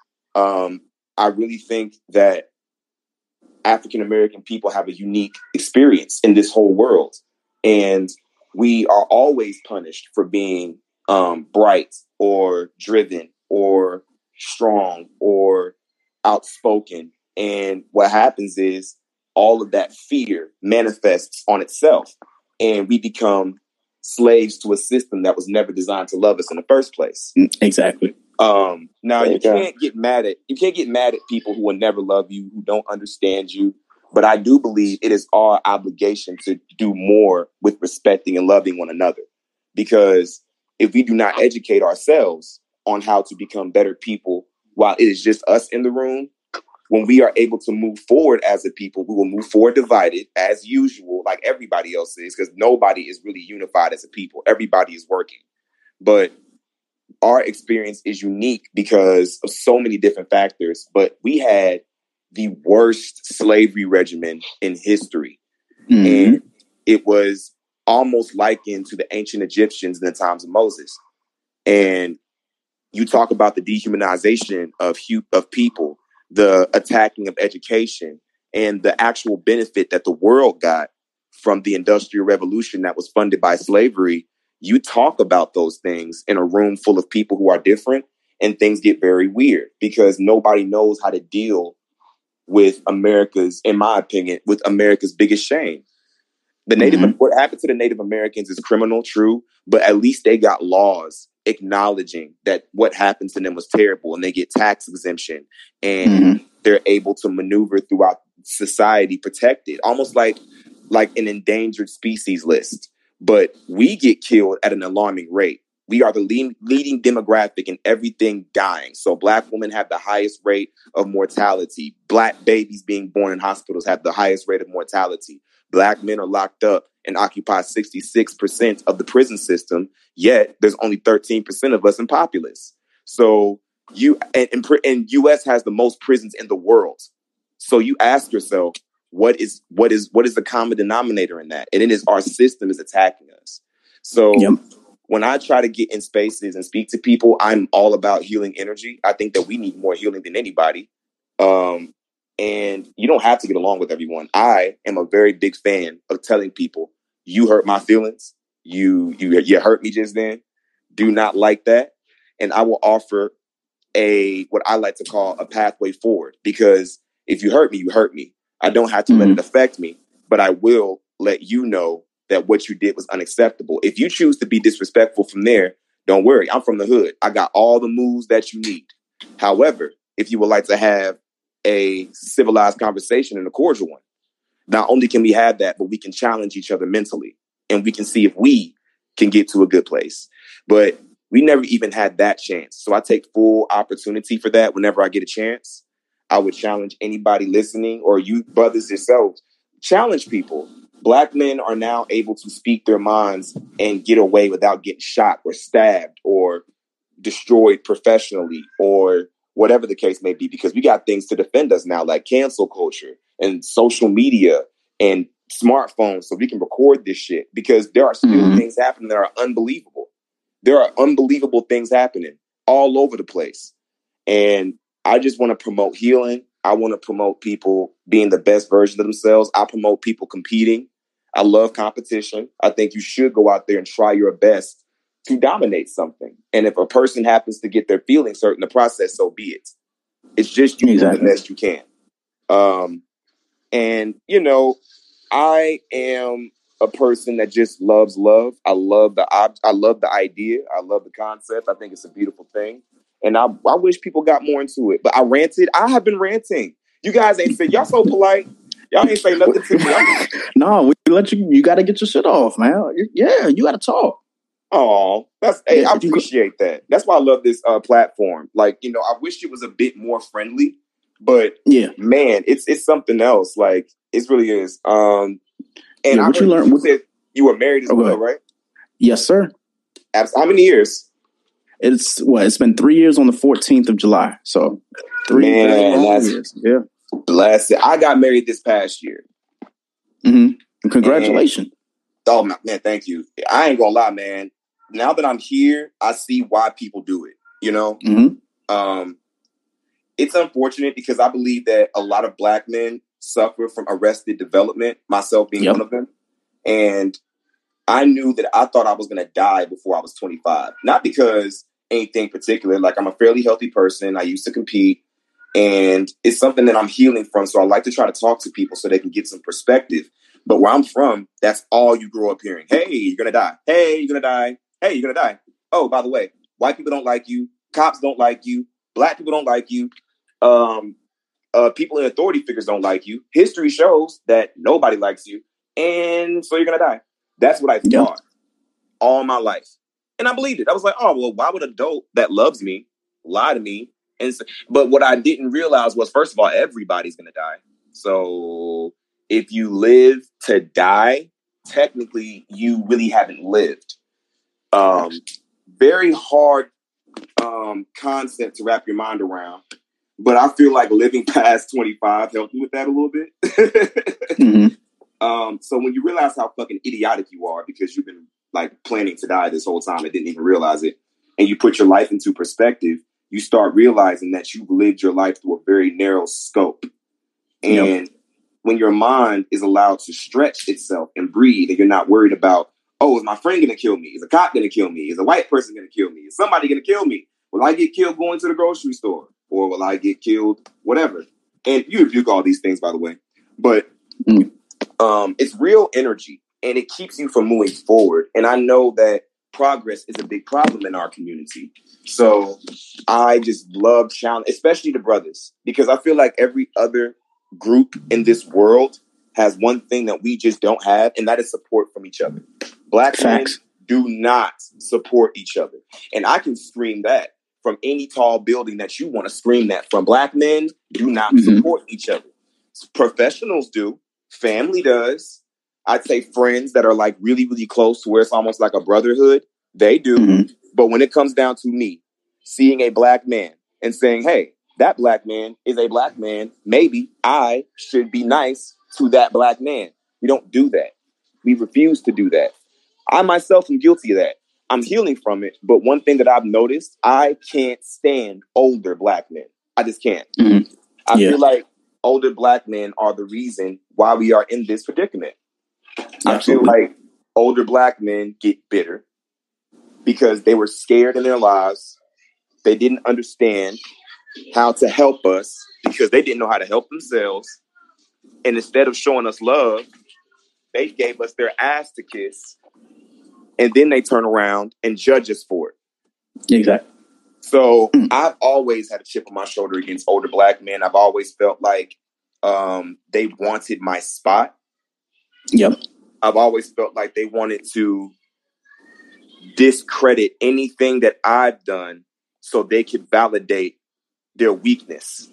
Um, I really think that African-American people have a unique experience in this whole world. And we are always punished for being um, bright or driven or strong or outspoken. And what happens is all of that fear manifests on itself. And we become slaves to a system that was never designed to love us in the first place. Exactly. Um, now you, you can't get mad at you can't get mad at people who will never love you, who don't understand you. But I do believe it is our obligation to do more with respecting and loving one another. Because if we do not educate ourselves on how to become better people while it is just us in the room, when we are able to move forward as a people, we will move forward divided as usual, like everybody else is, because nobody is really unified as a people. Everybody is working. But our experience is unique because of so many different factors, but we had the worst slavery regimen in history. Mm-hmm. And it was almost likened to the ancient Egyptians in the times of Moses. And you talk about the dehumanization of hu- of people, the attacking of education, and the actual benefit that the world got from the Industrial Revolution that was funded by slavery. You talk about those things in a room full of people who are different, and things get very weird because nobody knows how to deal with America's, in my opinion, with America's biggest shame. The Native, mm-hmm. what happened to the Native Americans is criminal, true, but at least they got laws acknowledging that what happened to them was terrible, and they get tax exemption, and mm-hmm. they're able to maneuver throughout society protected, almost like like an endangered species list. But we get killed at an alarming rate. We are the lead, leading demographic in everything dying. So Black women have the highest rate of mortality. Black babies being born in hospitals have the highest rate of mortality. Black men are locked up and occupy sixty-six percent of the prison system, yet there's only thirteen percent of us in populace. So you and, and, and U S has the most prisons in the world. So you ask yourself, what is what is what is the common denominator in that? And it is our system is attacking us. So yep. when I try to get in spaces and speak to people, I'm all about healing energy. I think that we need more healing than anybody. Um, and you don't have to get along with everyone. I am a very big fan of telling people, you hurt my feelings. You you you hurt me just then. Do not like that. And I will offer a what I like to call a pathway forward. Because if you hurt me, you hurt me. I don't have to mm-hmm. let it affect me, but I will let you know that what you did was unacceptable. If you choose to be disrespectful from there, don't worry. I'm from the hood. I got all the moves that you need. However, if you would like to have a civilized conversation and a cordial one, not only can we have that, but we can challenge each other mentally and we can see if we can get to a good place. But We never even had that chance. So I take full opportunity for that whenever I get a chance. I would challenge anybody listening, or you brothers yourselves, challenge people. Black men are now able to speak their minds and get away without getting shot or stabbed or destroyed professionally or whatever the case may be, because we got things to defend us now, like cancel culture and social media and smartphones, so we can record this shit, because there are still mm-hmm. things happening that are unbelievable. There are unbelievable things happening all over the place. And I just want to promote healing. I want to promote people being the best version of themselves. I promote people competing. I love competition. I think you should go out there and try your best to dominate something. And if a person happens to get their feelings hurt in the process, so be it. It's just you exactly. doing the best you can. Um, and, you know, I am a person that just loves love. I love the ob- I love the idea. I love the concept. I think it's a beautiful thing. And I, I wish people got more into it. But I ranted. I have been ranting. You guys ain't say, y'all so polite. Y'all ain't say nothing to me. No, we let you, you got to get your shit off, man. Yeah, you got to talk. Oh, that's, hey, yeah, I appreciate that. That's why I love this uh, platform. Like, you know, I wish it was a bit more friendly, but yeah, man, it's it's something else. Like, it really is. Um, and yeah, what I you learned? You said you were married as oh, well, right? Yes, sir. How many years? It's what? It's been three years on the fourteenth of July. So three, man, three that's years. Yeah. Blessed. I got married this past year. Mm-hmm. Congratulations. And, oh man, thank you. I ain't gonna lie, man. Now that I'm here, I see why people do it. You know, mm-hmm. um, it's unfortunate because I believe that a lot of black men suffer from arrested development, myself being yep. one of them. And I knew that I thought I was going to die before I was twenty-five. Not because anything particular. Like, I'm a fairly healthy person. I used to compete. And it's something that I'm healing from. So I like to try to talk to people so they can get some perspective. But where I'm from, that's all you grow up hearing. Hey, you're going to die. Hey, you're going to die. Hey, you're going to die. Oh, by the way, white people don't like you. Cops don't like you. Black people don't like you. Um, uh, people in authority figures don't like you. History shows that nobody likes you. And so you're going to die. That's what I thought yep. all my life. And I believed it. I was like, oh, well, why would an adult that loves me lie to me? And so, but what I didn't realize was, first of all, everybody's going to die. So if you live to die, technically you really haven't lived. Um, very hard um, concept to wrap your mind around. But I feel like living past twenty-five helped me with that a little bit. mm-hmm. um, so when you realize how fucking idiotic you are because you've been like planning to die this whole time and didn't even realize it, and you put your life into perspective, you start realizing that you've lived your life through a very narrow scope. And yep. when your mind is allowed to stretch itself and breathe, and you're not worried about, oh, is my friend going to kill me? Is a cop going to kill me? Is a white person going to kill me? Is somebody going to kill me? Will I get killed going to the grocery store? Or will I get killed? Whatever. And you rebuke all these things, by the way. But mm. um, it's real energy, and it keeps you from moving forward. And I know that progress is a big problem in our community. So I just love challenge, especially the brothers, because I feel like every other group in this world has one thing that we just don't have, and that is support from each other. Black Facts. men do not support each other. And I can scream that from any tall building that you want to scream that from. Black men do not mm-hmm. support each other. Professionals do. Family does. I'd say friends that are like really, really close to where it's almost like a brotherhood, they do. Mm-hmm. But when it comes down to me, seeing a black man and saying, hey, that black man is a black man, maybe I should be nice to that black man. We don't do that. We refuse to do that. I myself am guilty of that. I'm healing from it. But one thing that I've noticed, I can't stand older black men. I just can't. Mm-hmm. I yeah. feel like older black men are the reason why we are in this predicament. Absolutely. I feel like older black men get bitter because they were scared in their lives. They didn't understand how to help us because they didn't know how to help themselves. And instead of showing us love, they gave us their ass to kiss. And then they turn around and judge us for it. Exactly. So I've always had a chip on my shoulder against older black men. I've always felt like um, they wanted my spot. Yep. I've always felt like they wanted to discredit anything that I've done so they can validate their weakness.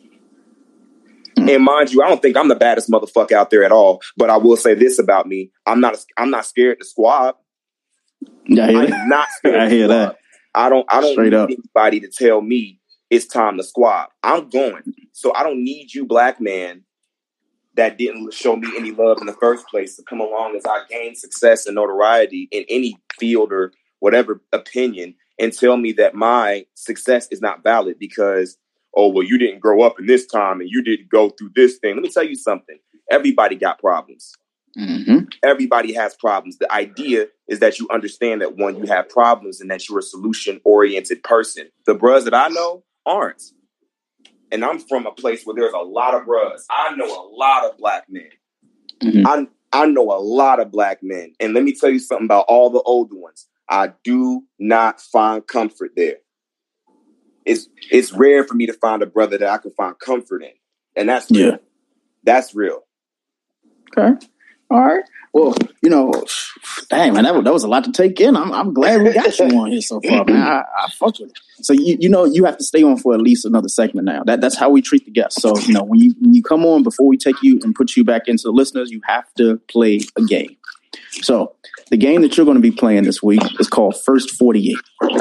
Mm. And mind you, I don't think I'm the baddest motherfucker out there at all, but I will say this about me. I'm not I'm not scared to squab. Yeah, I hear I'm that. not scared I hear to that. I don't I don't Straight need up. anybody to tell me it's time to squab. I'm going. So I don't need you black man that didn't show me any love in the first place to come along as I gain success and notoriety in any field or whatever opinion and tell me that my success is not valid because, oh, well, you didn't grow up in this time and you didn't go through this thing. Let me tell you something. Everybody got problems. Mm-hmm. Everybody has problems. The idea is that you understand that, one, you have problems and that you're a solution-oriented person. The bros that I know aren't. And I'm from a place where there's a lot of bros. I know a lot of black men. Mm-hmm. I, I know a lot of black men. And let me tell you something about all the older ones. I do not find comfort there. It's it's rare for me to find a brother that I can find comfort in. And that's real. Yeah. That's real. Okay. All right. Well, you know, dang, man, that was, that was a lot to take in. I'm I'm glad we got you on here so far, man. I, I fucked with it. So, you you know, you have to stay on for at least another segment now. That That's how we treat the guests. So, you know, when you when you come on, before we take you and put you back into the listeners, you have to play a game. So, the game that you're going to be playing this week is called First forty-eight.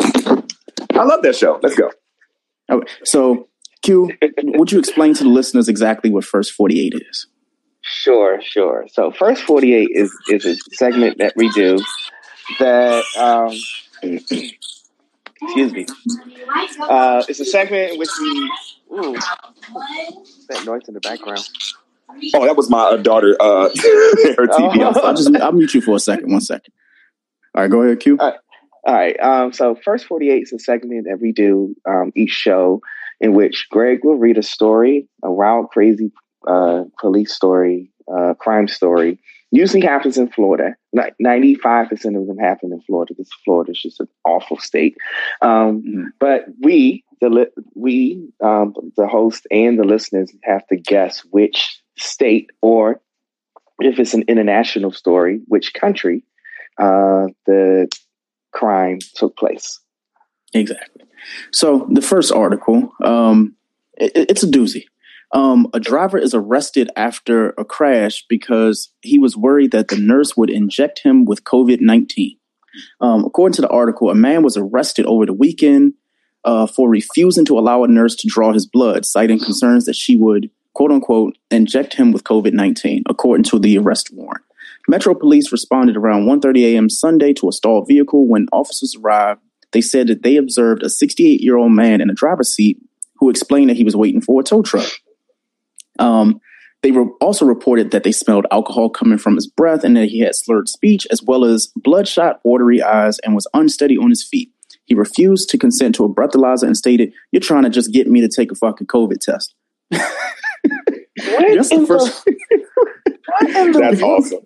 I love that show. Let's go. Okay. So, Q, would you explain to the listeners exactly what First forty-eight is? Sure, sure. So First forty-eight is is a segment that we do that um excuse me. Uh it's a segment in which we ooh, that noise in the background. Oh, that was my uh, daughter uh her T V. Uh, I'll just I'll mute you for a second. One second. All right, go ahead, Q. All right. All right. Um so First forty-eight is a segment that we do um each show in which Greg will read a story, a wild, crazy uh, police story, uh, crime story. Usually happens in Florida. ninety-five percent of them happen in Florida because Florida is just an awful state. Um, mm-hmm. But we, the li- we, um, the host and the listeners have to guess which state, or if it's an international story, which country uh, the crime took place. Exactly. So the first article, um, it, it's a doozy. Um, a driver is arrested after a crash because he was worried that the nurse would inject him with covid nineteen. Um, according to the article, a man was arrested over the weekend uh, for refusing to allow a nurse to draw his blood, citing concerns that she would, quote unquote, inject him with covid nineteen, according to the arrest warrant. Metro Police responded around one thirty a.m. Sunday to a stalled vehicle. When officers arrived, they said that they observed a sixty-eight-year-old man in a driver's seat who explained that he was waiting for a tow truck. Um, they re- also reported that they smelled alcohol coming from his breath and that he had slurred speech as well as bloodshot, watery eyes and was unsteady on his feet. He refused to consent to a breathalyzer and stated, "You're trying to just get me to take a fucking COVID test." That's the first. That's awesome.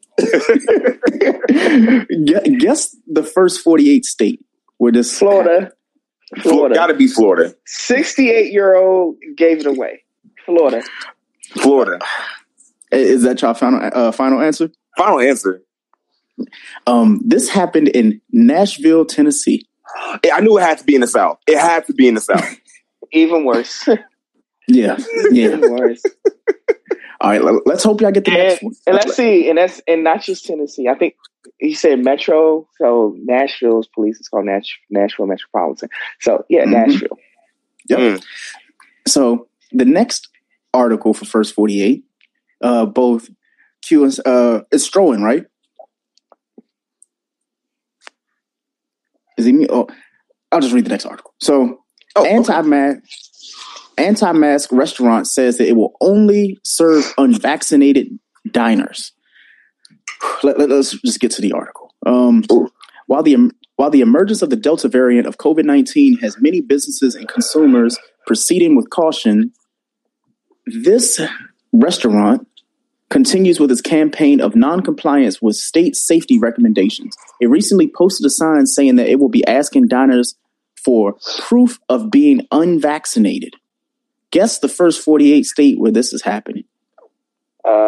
Guess the first forty-eight state where this Florida. Florida. Gotta be Florida. sixty-eight-year-old gave it away. Florida. Florida. Is that your final uh, final answer? Final answer. Um, this happened in Nashville, Tennessee. I knew it had to be in the South. It had to be in the South. Even worse. Yeah. Yeah. Even worse. All right. Let's hope y'all get the and, next one. And let's see. And that's and not just Tennessee. I think he said Metro. So Nashville's police is called Nash, Nashville Metropolitan. So yeah, mm-hmm. Nashville. Yep. Mm. So the next article for First forty-eight, uh, both Q and uh, it's Strowan, right? Is he me? Oh, I'll just read the next article. So, oh, anti-mask okay. anti-mask restaurant says that it will only serve unvaccinated diners. Let, let, let's just get to the article. Um, while the while the emergence of the Delta variant of covid nineteen has many businesses and consumers proceeding with caution, this restaurant continues with its campaign of non-compliance with state safety recommendations. It recently posted a sign saying that it will be asking diners for proof of being unvaccinated. Guess the first forty-eight state where this is happening.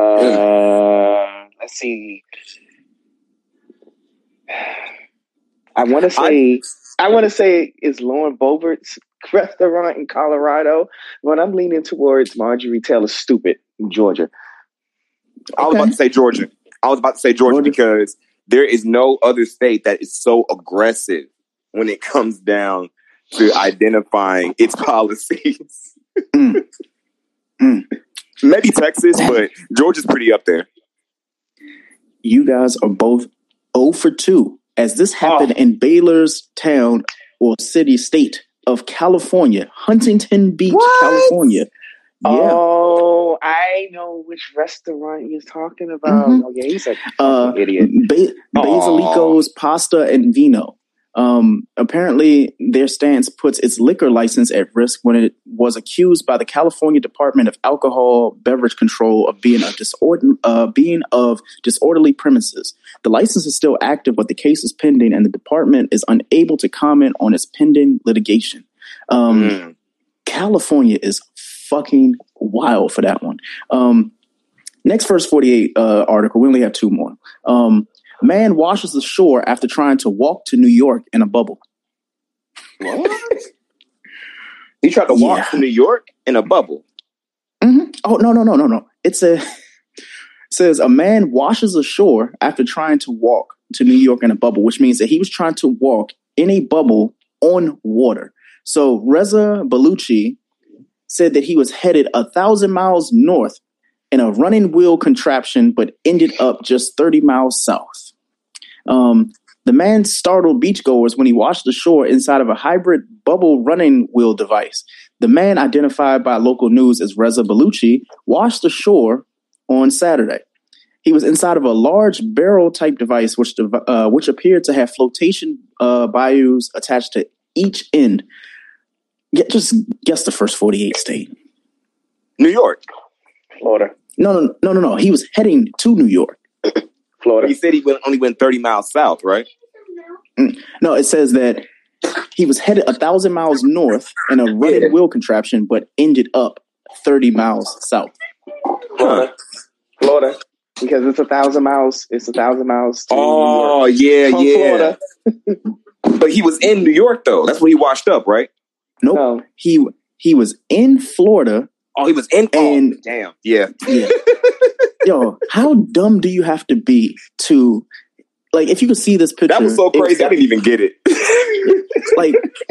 Uh, let's see. I want to say, I, I want to say it's Lauren Boebert's restaurant in Colorado, but I'm leaning towards Marjorie Taylor Stupid in Georgia. I was Okay. about to say Georgia. I was about to say Georgia, Georgia. because there is no other state that is so aggressive when it comes down to identifying its policies. Mm. Mm. Maybe Texas, but Georgia's pretty up there. You guys are both zero for two, as this happened Oh. in Baylor's town or city state of California, Huntington Beach, What? California. Yeah. Oh, I know which restaurant you're talking about. Mhm. Oh, yeah, he's a Uh, idiot. ba- Basilico's Pasta and Vino. Um, apparently, their stance puts its liquor license at risk when it was accused by the California Department of Alcohol Beverage Control of being a disorder, uh, being of disorderly premises. The license is still active, but the case is pending, and the department is unable to comment on its pending litigation. Um, Mm. California is fucking wild for that one. Um, next First forty-eight uh, article, we only have two more. Um, man washes ashore after trying to walk to New York in a bubble. What? He tried to walk Yeah. to New York in a bubble. Mm-hmm. Oh, no, no, no, no, no. It's a, it says a man washes ashore after trying to walk to New York in a bubble, which means that he was trying to walk in a bubble on water. So Reza Baluchi said that he was headed a thousand miles north in a running wheel contraption, but ended up just thirty miles south. Um, the man startled beachgoers when he washed ashore inside of a hybrid bubble running wheel device. The man, identified by local news as Reza Baluchi, washed ashore on Saturday. He was inside of a large barrel-type device, which uh, which appeared to have flotation uh, bayous attached to each end. Get, just guess the first forty-eight state. New York. Florida. No, no, no, no, no. He was heading to New York. Florida. He said he went, only went thirty miles south, right? Mm. No, it says that he was headed a thousand miles north in a running Yeah. wheel contraption, but ended up thirty miles south. Huh. Florida. Because it's a thousand miles. It's a thousand miles. To Oh, New York. yeah, From yeah. Florida. But he was in New York, though. That's where he washed up, right? Nope. No. He he was in Florida. Oh, he was in. And- oh, damn. Yeah. Yeah. Yo, how dumb do you have to be to, like, if you could see this picture? That was so it- crazy. I didn't even get it. like,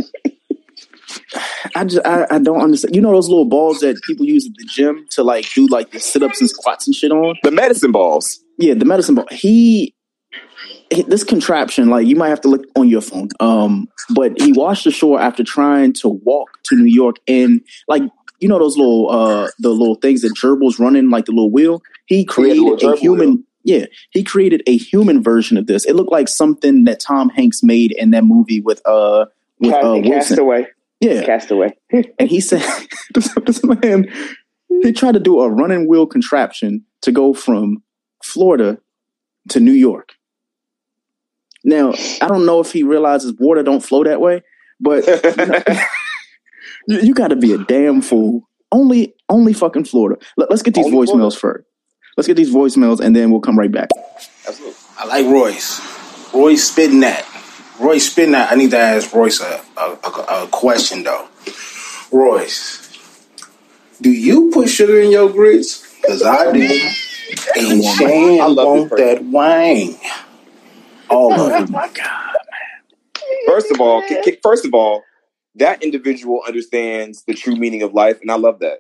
I just I, I don't understand. You know those little balls that people use at the gym to like do like the sit ups and squats and shit on? The medicine balls. Yeah, the medicine ball. He, he this contraption, like you might have to look on your phone. Um, but he washed ashore after trying to walk to New York, and like you know those little uh the little things that gerbils run in, like the little wheel. He created little a gerbil human. wheel. Yeah, he created a human version of this. It looked like something that Tom Hanks made in that movie with uh with Cast, uh, Wilson. Castaway. Yeah, Castaway. and he said, this, this man, he tried to do a running wheel contraption to go from Florida to New York. Now, I don't know if he realizes water don't flow that way, but you, know, you, you got to be a damn fool. Only, only fucking Florida. Let, let's get these Only voicemails Florida. first. Let's get these voicemails, and then we'll come right back. Absolutely. I like Royce. Royce spitting that. Royce spitting that. I need to ask Royce a, a, a, a question, though. Royce, do you put sugar in your grits? Because I do. And Shane I love want this person. that wine. All of Oh it. my God. First of all, ki- ki- first of all, that individual understands the true meaning of life, and I love that.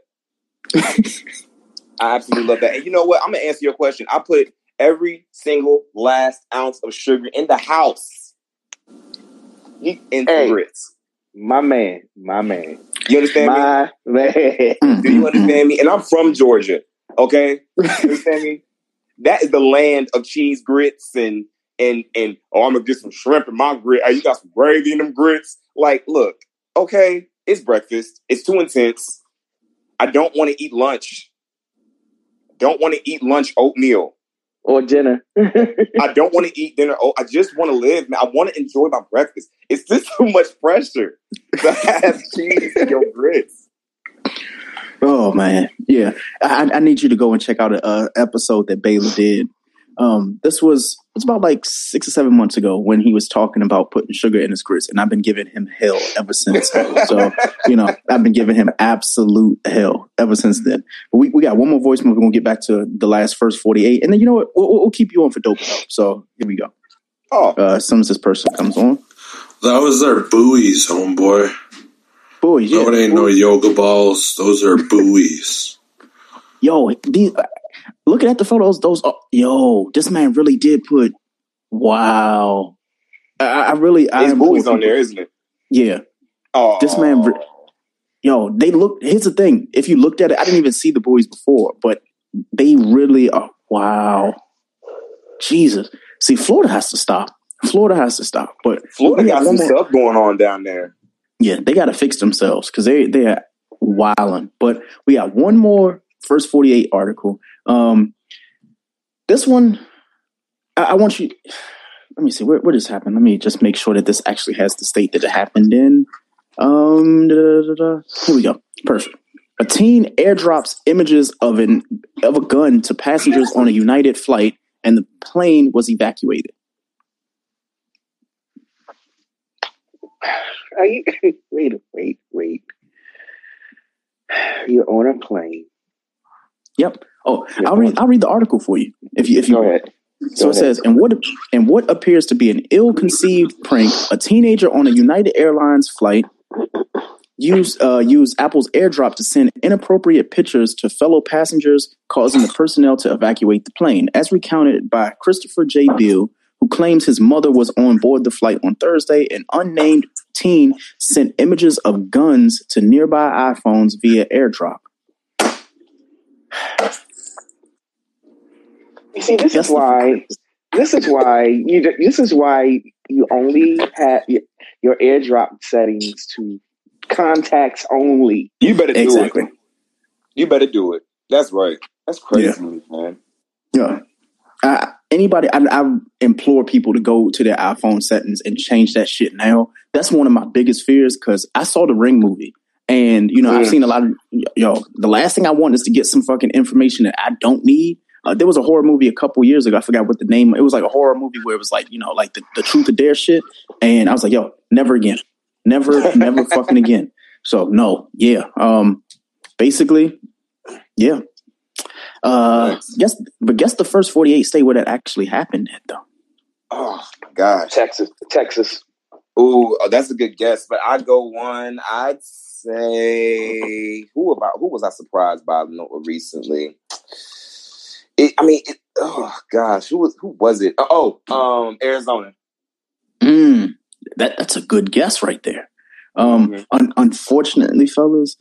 I absolutely love that. And you know what? I'm gonna answer your question. I put every single last ounce of sugar in the house into Hey. grits. My man. My man. You understand My man. me? Do you understand me? And I'm from Georgia. Okay, you understand me? That is the land of cheese grits and and and oh, I'm gonna get some shrimp in my grit. Hey, you got some gravy in them grits. Like, look, okay, it's breakfast. It's too intense. I don't want to eat lunch. Don't want to eat lunch oatmeal. Or dinner. I don't want to eat dinner. Oh, I just want to live, man. I want to enjoy my breakfast. It's just too much pressure to have cheese in your grits. Oh man, yeah. I, I need you to go and check out a, a episode that Baylor did. Um, this was was about like six or seven months ago when he was talking about putting sugar in his grits, and I've been giving him hell ever since. So, you know, I've been giving him absolute hell ever since then. But we, we got one more voicemail. We're going to get back to the last first forty-eight. And then, you know what? We'll, we'll keep you on for dope. So here we go. Oh. Uh, as soon as this person comes on. That was their buoys, homeboy. Buoys, yeah. No, it ain't no yoga balls. Those are buoys. Yo, these, looking at the photos, those are, yo, this man really did put, wow. I, I really, I His buoys on there, isn't it? Yeah. Oh. This man, yo, they look, here's the thing. If you looked at it, I didn't even see the buoys before, but they really are, wow. Jesus. See, Florida has to stop. Florida has to stop. But Florida got some more stuff going on down there. Yeah, they got to fix themselves because they they are wilding. But we got one more first forty-eight article. Um, this one, I, I want you. Let me see where where this happened. Let me just make sure that this actually has the state that it happened in. Um, da, da, da, da. Here we go. Perfect. A teen airdrops images of an of a gun to passengers on a United flight, and the plane was evacuated. Are you, wait, wait, wait. You're on a plane. Yep. Oh, You're I'll read. I'll read the article for you. If you, if you go ahead. So go it ahead. says, and what and what appears to be an ill-conceived prank, a teenager on a United Airlines flight used uh, used Apple's AirDrop to send inappropriate pictures to fellow passengers, causing the personnel to evacuate the plane, as recounted by Christopher J. Beal, who claims his mother was on board the flight on Thursday. An unnamed teen sent images of guns to nearby iPhones via AirDrop. You see, this is why. This is why you. This is why you only have your, your AirDrop settings to contacts only. You better do exactly. it. You better do it. That's right. That's crazy, yeah. man. Yeah. Uh, anybody, I, I implore people to go to their iPhone settings and change that shit now. That's one of my biggest fears because I saw the Ring movie, and you know mm. I've seen a lot of yo. The last thing I want is to get some fucking information that I don't need. Uh, there was a horror movie a couple years ago. I forgot what the name. It was like a horror movie where it was like you know like the, the Truth or Dare shit, and I was like, yo, never again, never, never fucking again. So no, yeah. Um, basically, yeah. Uh, nice. guess, but guess the first forty-eight state where that actually happened at though. Oh my gosh, Texas, Texas. Ooh, oh, that's a good guess. But I'd go one. I'd say who about who was I surprised by recently? It, I mean, it, oh gosh, who was who was it? Oh, um, Arizona. Mm, that that's a good guess right there. Um, mm-hmm. un- unfortunately, fellas,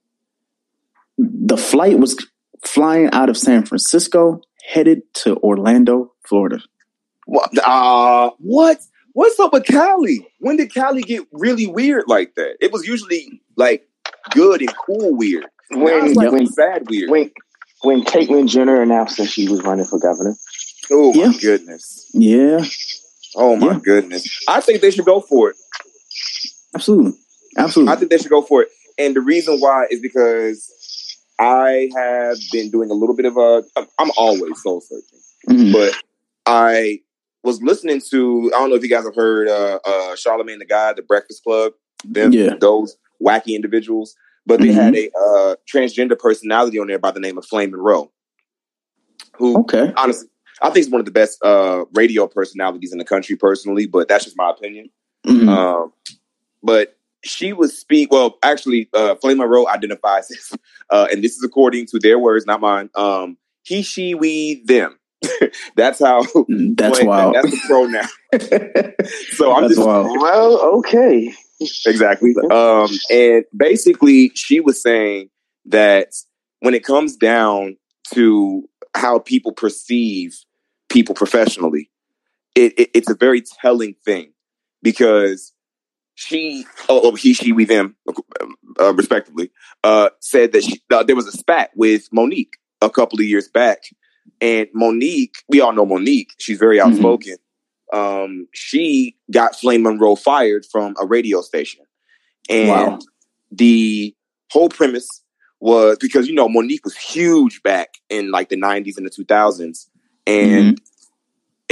the flight was flying out of San Francisco, headed to Orlando, Florida. What? Uh, what? What's up with Cali? When did Cali get really weird like that? It was usually like good and cool weird. When, now it's like when sad weird. When when Caitlyn Jenner announced that she was running for governor. Oh my yeah. goodness. Yeah. Oh my yeah. goodness. I think they should go for it. Absolutely. Absolutely. I think they should go for it. And the reason why is because I have been doing a little bit of a, I'm always soul searching, mm-hmm. but I was listening to, I don't know if you guys have heard uh, uh, Charlamagne the Guy, The Breakfast Club, them, yeah. those wacky individuals, but they mm-hmm. had a uh, transgender personality on there by the name of Flame Monroe, who okay. honestly, I think is one of the best uh, radio personalities in the country personally, but that's just my opinion. Mm-hmm. Um, but she was speak. Well, actually, uh, Flame Monroe identifies as, uh, and this is according to their words, not mine. Um, he, she, we, them. That's how. That's wild. That's the pronoun. So I'm that's just wild. Well, okay. Exactly. Um, and basically, she was saying that when it comes down to how people perceive people professionally, it, it, it's a very telling thing because. She, oh, he, she, we, them, uh, respectively, uh, said that she, uh, there was a spat with Monique a couple of years back. And Monique, we all know Monique, she's very outspoken. Mm-hmm. Um, she got Flame Monroe fired from a radio station. And wow. the whole premise was because, you know, Monique was huge back in like the nineties and the two thousands. And mm-hmm.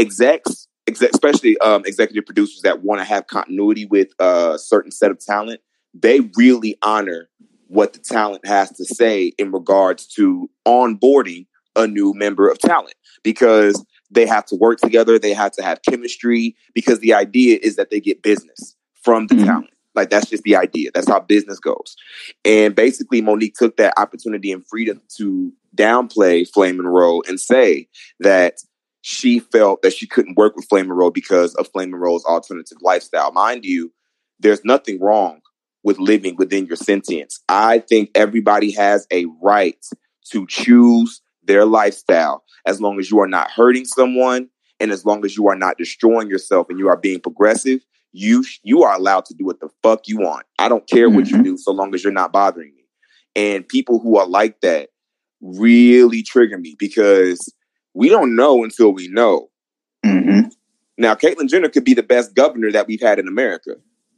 execs, exec, especially um, executive producers that want to have continuity with a certain set of talent, they really honor what the talent has to say in regards to onboarding a new member of talent, because they have to work together. They have to have chemistry, because the idea is that they get business from the mm-hmm. talent. Like, that's just the idea. That's how business goes. And basically, Monique took that opportunity and freedom to downplay Flame Monroe and say that she felt that she couldn't work with Flame Monroe because of Flame Monroe's alternative lifestyle. Mind you, there's nothing wrong with living within your sentience. I think everybody has a right to choose their lifestyle, as long as you are not hurting someone and as long as you are not destroying yourself and you are being progressive. You you are allowed to do what the fuck you want. I don't care mm-hmm. what you do, so long as you're not bothering me. And people who are like that really trigger me, because we don't know until we know. Mm-hmm. Now, Caitlyn Jenner could be the best governor that we've had in America.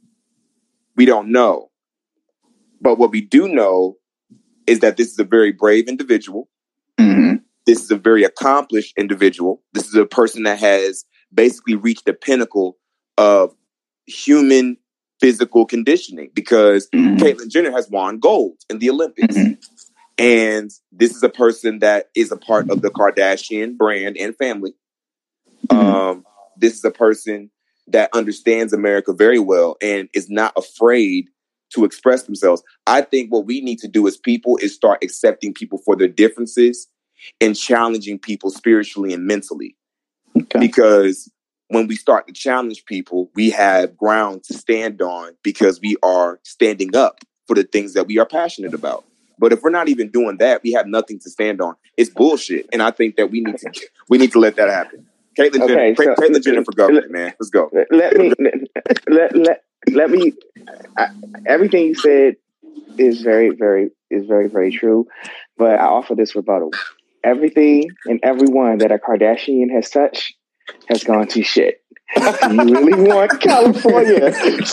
We don't know. But what we do know is that this is a very brave individual. Mm-hmm. This is a very accomplished individual. This is a person that has basically reached the pinnacle of human physical conditioning, because mm-hmm. Caitlyn Jenner has won gold in the Olympics. Mm-hmm. And this is a person that is a part of the Kardashian brand and family. Mm-hmm. Um, this is a person that understands America very well and is not afraid to express themselves. I think what we need to do as people is start accepting people for their differences and challenging people spiritually and mentally. Okay. Because when we start to challenge people, we have ground to stand on, because we are standing up for the things that we are passionate about. But if we're not even doing that, we have nothing to stand on. It's bullshit. And I think that we need to we need to let that happen. Caitlyn okay, Jenner, so, Caitlyn Jenner for government, man. Let's go. Let me let let let me. I, everything you said is very very is very very true. But I offer this rebuttal: everything and everyone that a Kardashian has touched has gone to shit. Do you really want California?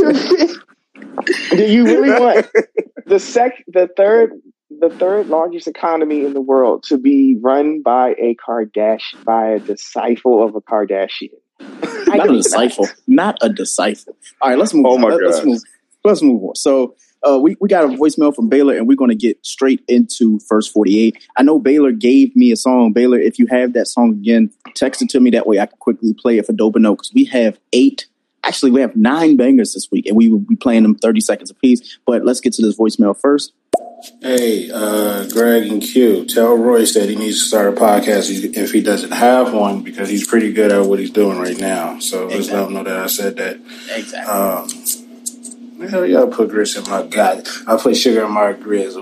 Do you really want the sec the third the third largest economy in the world to be run by a Kardashian, by a disciple of a Kardashian? Not a disciple. Not a disciple. All right, let's move oh on. My Let, let's move. Let's move on. So uh, we, we got a voicemail from Baylor, and we're going to get straight into First forty-eight. I know Baylor gave me a song. Baylor, if you have that song again, text it to me. That way I can quickly play it for Dope and Note, because we have eight. Actually, we have nine bangers this week, and we will be playing them thirty seconds apiece. But let's get to this voicemail first. Hey, uh, Greg and Q, tell Royce that he needs to start a podcast if he doesn't have one, because he's pretty good at what he's doing right now. So exactly. Let's let him know that I said that. Exactly. Um, the hell y'all put grits in my gut? I put sugar in my grits.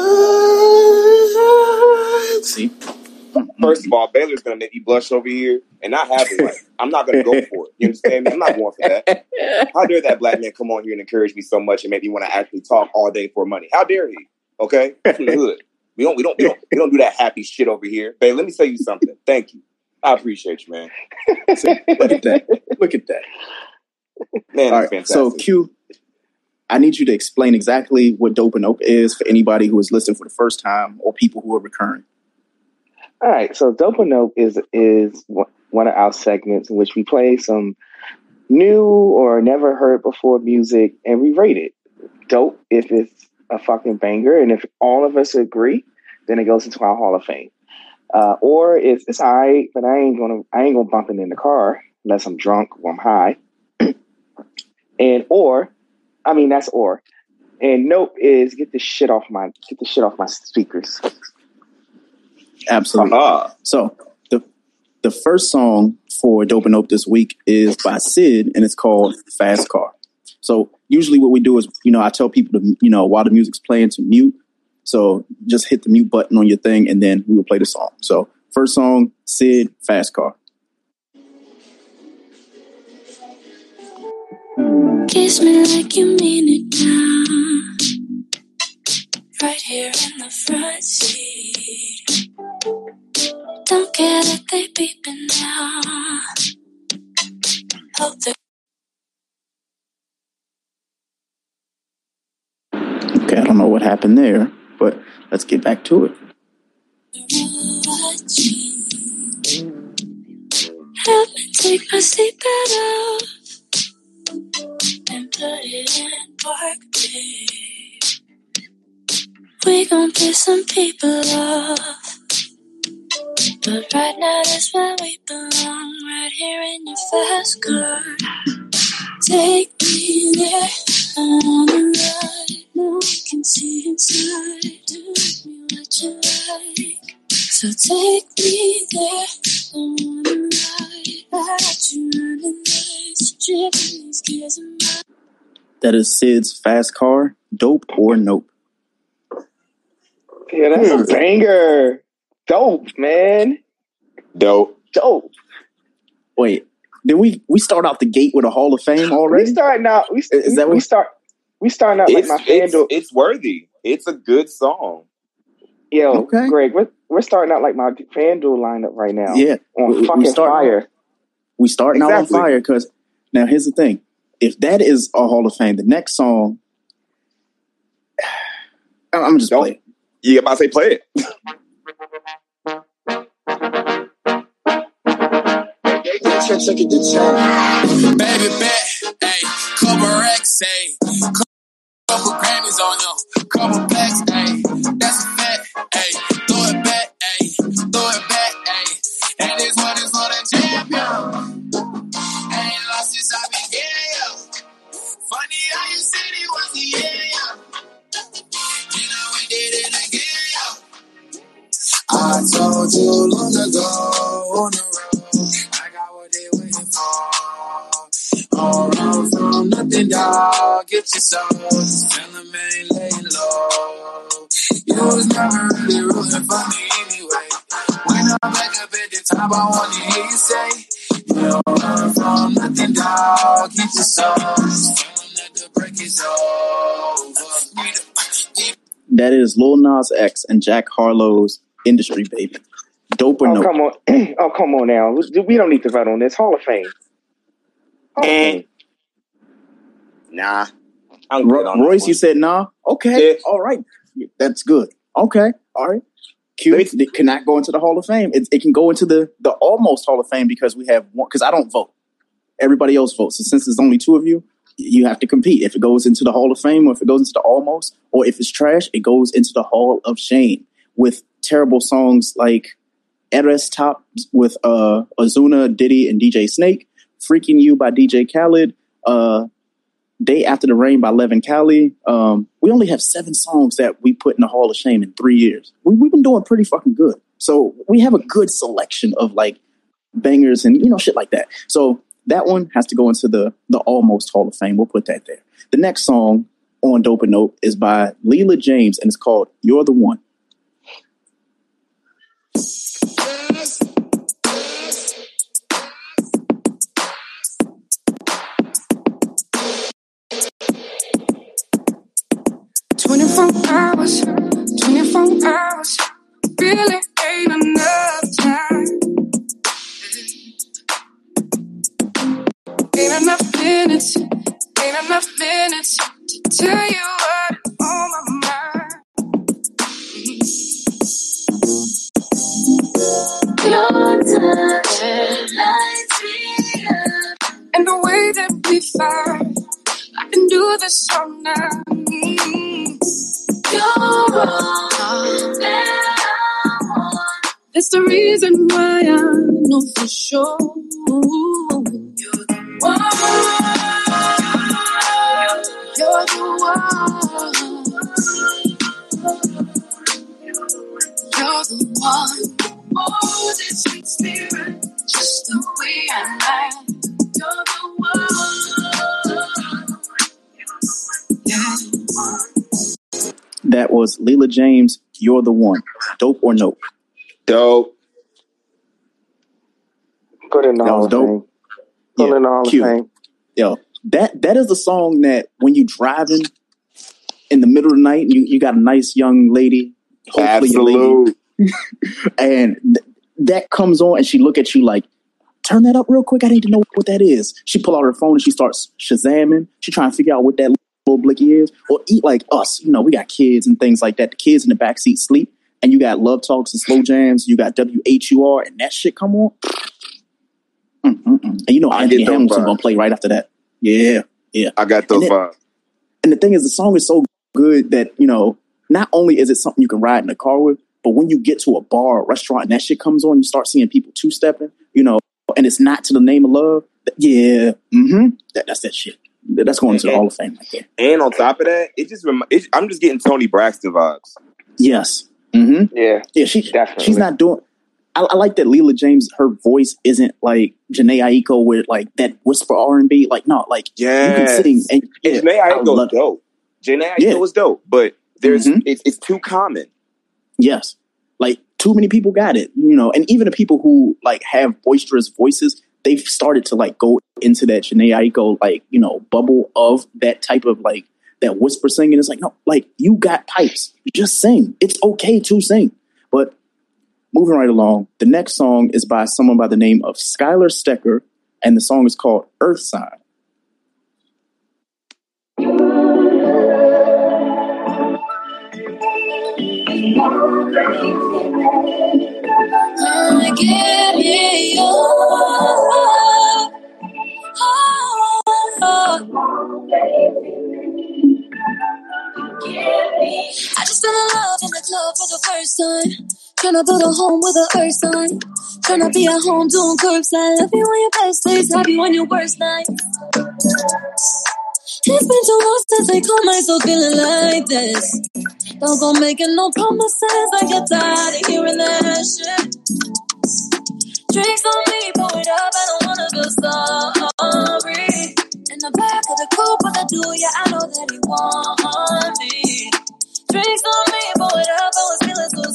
What? See? First of all, Baylor's going to make me blush over here, and I have it right. I'm not going to go for it. You understand me? I'm not going for that. How dare that black man come on here and encourage me so much and make me want to actually talk all day for money? How dare he? Okay? I'm from the hood. We don't, we don't, we don't, we don't do that happy shit over here. Babe, let me tell you something. Thank you. I appreciate you, man. Look at that. Look at that. Man, all right, fantastic. So, Q, I need you to explain exactly what Dope and Oak is for anybody who is listening for the first time or people who are recurring. All right, so Dope and Note is is one of our segments in which we play some new or never heard before music, and we rate it. Dope if it's a fucking banger, and if all of us agree, then it goes into our Hall of Fame. Uh, or it's it's all right, but I ain't gonna I ain't gonna bump it in the car unless I'm drunk or I'm high. And or, I mean that's or, and Nope is get this shit off my get the shit off my speakers. Absolutely. Uh-huh. So the the first song for Dope and Nope this week is by Sid, and it's called Fast Car. So usually what we do is, you know, I tell people to, you know, while the music's playing, to mute. So just hit the mute button on your thing, and then we will play the song. So first song, Sid, Fast Car. Kiss me like you mean it now. Right here in the front seat. Don't care that they beeping now. Hope they. Okay, I don't know what happened there, but let's get back to it. Help me take my seatbelt off and put it in park, babe. We gon' piss some people off, but right now that's where we belong, right here in your fast car. Take me there on a ride, no one can see inside. Do me what you like, so take me there on a ride. I got you running lights, dripping these gears of mine. That is Sid's Fast Car, Dope or Nope. Yeah, that's a banger. Dope, man. Dope. Dope. Wait, did we we start out the gate with a Hall of Fame already? We starting out. We, Is that we, what we start. We starting out It's, like my it's, FanDuel. it's worthy. It's a good song. Yo, Okay. Greg, we're we're starting out like my FanDuel lineup right now. Yeah, on we- we fucking start- fire. We starting out Exactly. on fire because now here's the thing: if that is a Hall of Fame, the next song, I'm gonna just Don't- play it. You about to say play it? Baby bet, ayy, couple racks, ayy, couple Grammys on them, couple blacks, ayy, that's a fact, ayy, throw it back, ayy, throw it back, ayy, and this one is for the champion. Ain't lost since I began, yo. Funny how you said it was the year, yo. You know we did it again, yo. I told you long ago on the road, I got what they waiting for. All run from nothing, dog. Get your soul. Just tell them ain't laying low. You was never really rooting for me anyway. When I'm back up at the top, I wanna hear you say, you don't run from nothing, dog. Get your soul. Just tell them that the break is over. That is Lil Nas X and Jack Harlow's Industry Baby. Dope or Oh Nope? come on! Oh come on now. We don't need to vote on this. Hall of Fame. Hall of And Fame. nah, I'm good Ro- on that Royce, one. you said nah. Okay, Yeah. all right, that's good. Okay, all right. Q Let it cannot go into the Hall of Fame. It, it can go into the the almost Hall of Fame because we have one. Because I don't vote. Everybody else votes. So since there's only two of you, you have to compete. If it goes into the Hall of Fame, or if it goes into the almost, or if it's trash, it goes into the Hall of Shame with terrible songs like Eres Top with uh, Ozuna, Diddy, and D J Snake, Freaking You by D J Khaled, uh, Day After the Rain by Levin Cali. Um, we only have seven songs that we put in the Hall of Shame in three years. We, we've been doing pretty fucking good. So we have a good selection of like bangers and, you know, shit like that. So that one has to go into the, the almost Hall of Fame. We'll put that there. The next song on Dope and Note is by Leela James, and it's called You're the One. twenty-four hours, twenty-four hours, really ain't enough time. Ain't enough minutes, ain't enough minutes to tell you what's on my mind. Your touch lights me up, and the way that we fight, I can do this all night. Mm. You're all that I want. That's the reason why I know for sure. You're the one. You're the one. You're the one. Oh, this sweet spirit, just the way I like. You're the one. Yeah. That was Leela James, You're the One. Dope or Nope? Dope. Put in the That Hall was of dope. Fame. Put Yeah, in the Hall of cute. Fame. Yo, that that is the song that when you driving in the middle of the night, you, you got a nice young lady, hopefully a lady, Absolute. and th- that comes on and she look at you like, turn that up real quick. I need to know what that is. She pull out her phone and she starts Shazamming. She trying to figure out what that little blicky is. Or eat like us. You know, we got kids and things like that. The kids in the backseat sleep. And you got Love Talks and Slow Jams. You got W H U R and that shit come on. Mm-mm-mm. And you know, I Anthony get those Hamilton vibes. gonna play right after that. Yeah, yeah. I got those and vibes. It, and the thing is, the song is so good that, you know, not only is it something you can ride in the car with, but when you get to a bar or restaurant and that shit comes on, you start seeing people two-stepping, you know, and it's not to the name of love. Yeah, mm-hmm. That, that's that shit. That's going to the Hall of Fame right there. And on top of that, it just rem- it, I'm just getting Toni Braxton vibes. Yes. Mm-hmm. Yeah. Yeah, she definitely. She's not doing... I, I like that Leela James, her voice isn't like Jhené Aiko with like that whisper R and B. Like, no, like yes. you can sing. And, yeah, and Jhené Aiko is dope. Jhené Aiko yeah. is dope, but there's mm-hmm. it's, it's too common. Yes. Like, too many people got it, you know, and even the people who like have boisterous voices, they've started to like go into that Jhené Aiko, like, you know, bubble of that type of like that whisper singing. It's like, no, like you got pipes, just sing. It's okay to sing. But moving right along, the next song is by someone by the name of Skylar Stecker, and the song is called Earth Sign. Uh, give me your love. Oh, oh. I just fell in love in the club for the first time. Tryna build a home with an earth sign. Tryna be at home doing curbside. Love you on your best days, happy on your worst night. It's been too long since I caught myself feeling like this. Don't go making no promises, I get tired of hearing that shit. Drinks on me, pour it up, I don't wanna feel sorry. In the back of the coupe with the dude, yeah, I know that he want me. Drinks on me, pour it up, I was feeling so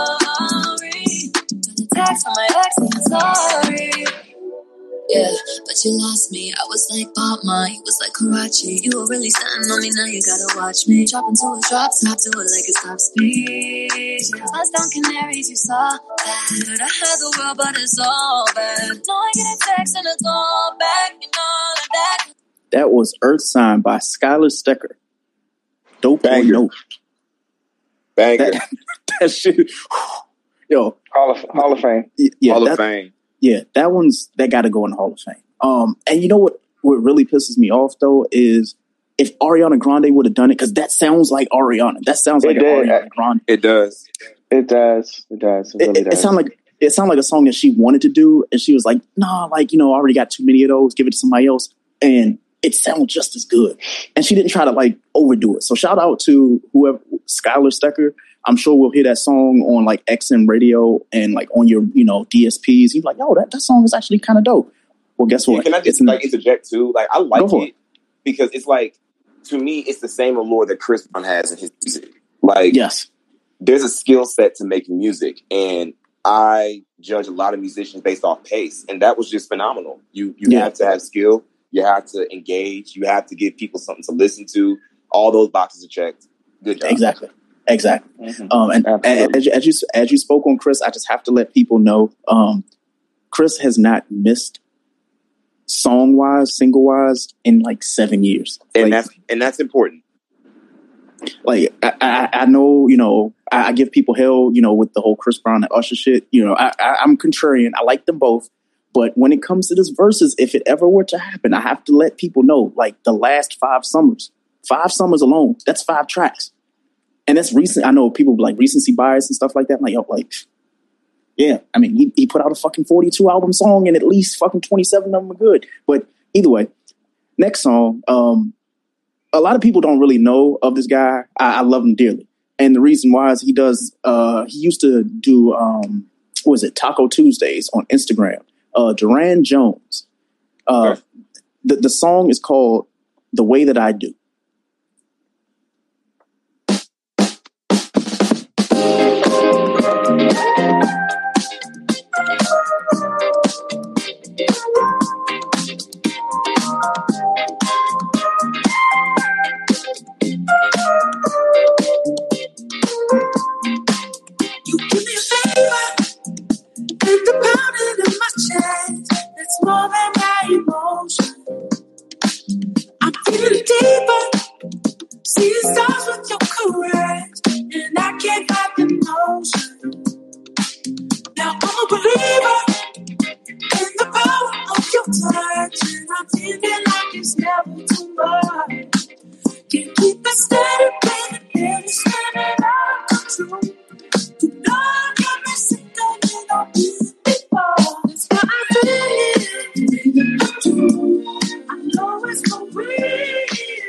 sorry. Got a text from my ex, saying sorry. Yeah, but you lost me. I was like Bob Ma, you was like Karachi. You were really stunting on me, now you gotta watch me. Drop into a drop top, do it like it's top speed. Bust down Canaries, you saw that. I had the world, but it's all bad. No, I get a text and it's all back, and all of that. That was Earth Sign by Skylar Stecker. Dope or no? Banger. That, that shit. Yo. Hall of, Hall of Fame. Yeah, Hall that, of Fame. Yeah, that one's, that got to go in the Hall of Fame. Um, and you know what, what really pisses me off, though, is if Ariana Grande would have done it, because that sounds like Ariana. That sounds like an Ariana Grande. It does. It does. It does. It, It, really it, it does. sounded like it sounded like a song that she wanted to do, and she was like, "Nah, like you know, I already got too many of those. Give it to somebody else." And it sounded just as good. And she didn't try to like overdo it. So shout out to whoever, Skylar Stecker. I'm sure we'll hear that song on like X M radio and like on your, you know, D S Ps. You're like, "Oh, that, that song is actually kind of dope." Well, guess what? Yeah, can I just It's like interject too? Like I like Go for it because it's like, to me, it's the same allure that Chris Brown has in his music. Like, yes, there's a skill set to making music, and I judge a lot of musicians based off pace, and that was just phenomenal. You you Yeah. have to have skill, you have to engage, you have to give people something to listen to. All those boxes are checked. Good job. exactly, exactly. Mhm. Um, and, and Absolutely. as, you- as you as you spoke on Chris, I just have to let people know, um, Chris has not missed song wise, single wise in like seven years, and like, that's and that's important. Like I, I, I know, you know, I, I give people hell, you know, with the whole Chris Brown and Usher shit. You know, I, I, I'm contrarian. I like them both, but when it comes to this verses, if it ever were to happen, I have to let people know, like the last five summers, five summers alone, that's five tracks, and that's recent. I know people like recency bias and stuff like that. I'm like, yo, like, yeah, I mean, he, he put out a fucking forty-two album song, and at least fucking twenty-seven of them are good. But either way, next song. Um, A lot of people don't really know of this guy. I, I love him dearly. And the reason why is he does, uh, he used to do, um, what was it, Taco Tuesdays on Instagram. Uh, Duran Jones. Uh, Okay. the, the song is called The Way That I Do. You give me a favor and the pounding in my chest. That's more than my emotion. I'm feeling deeper, seeing stars with your caress, and I can't hide the notion. Now I'm a believer in the power of touch, and I'm feeling like it's never too much. Can't keep it steady, baby, never standing out of control. You know I got me sick of it, I'll be before. That's why I feel it. I know it's no way.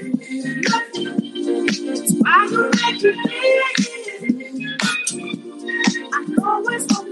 That's why you make me feel. I know it's no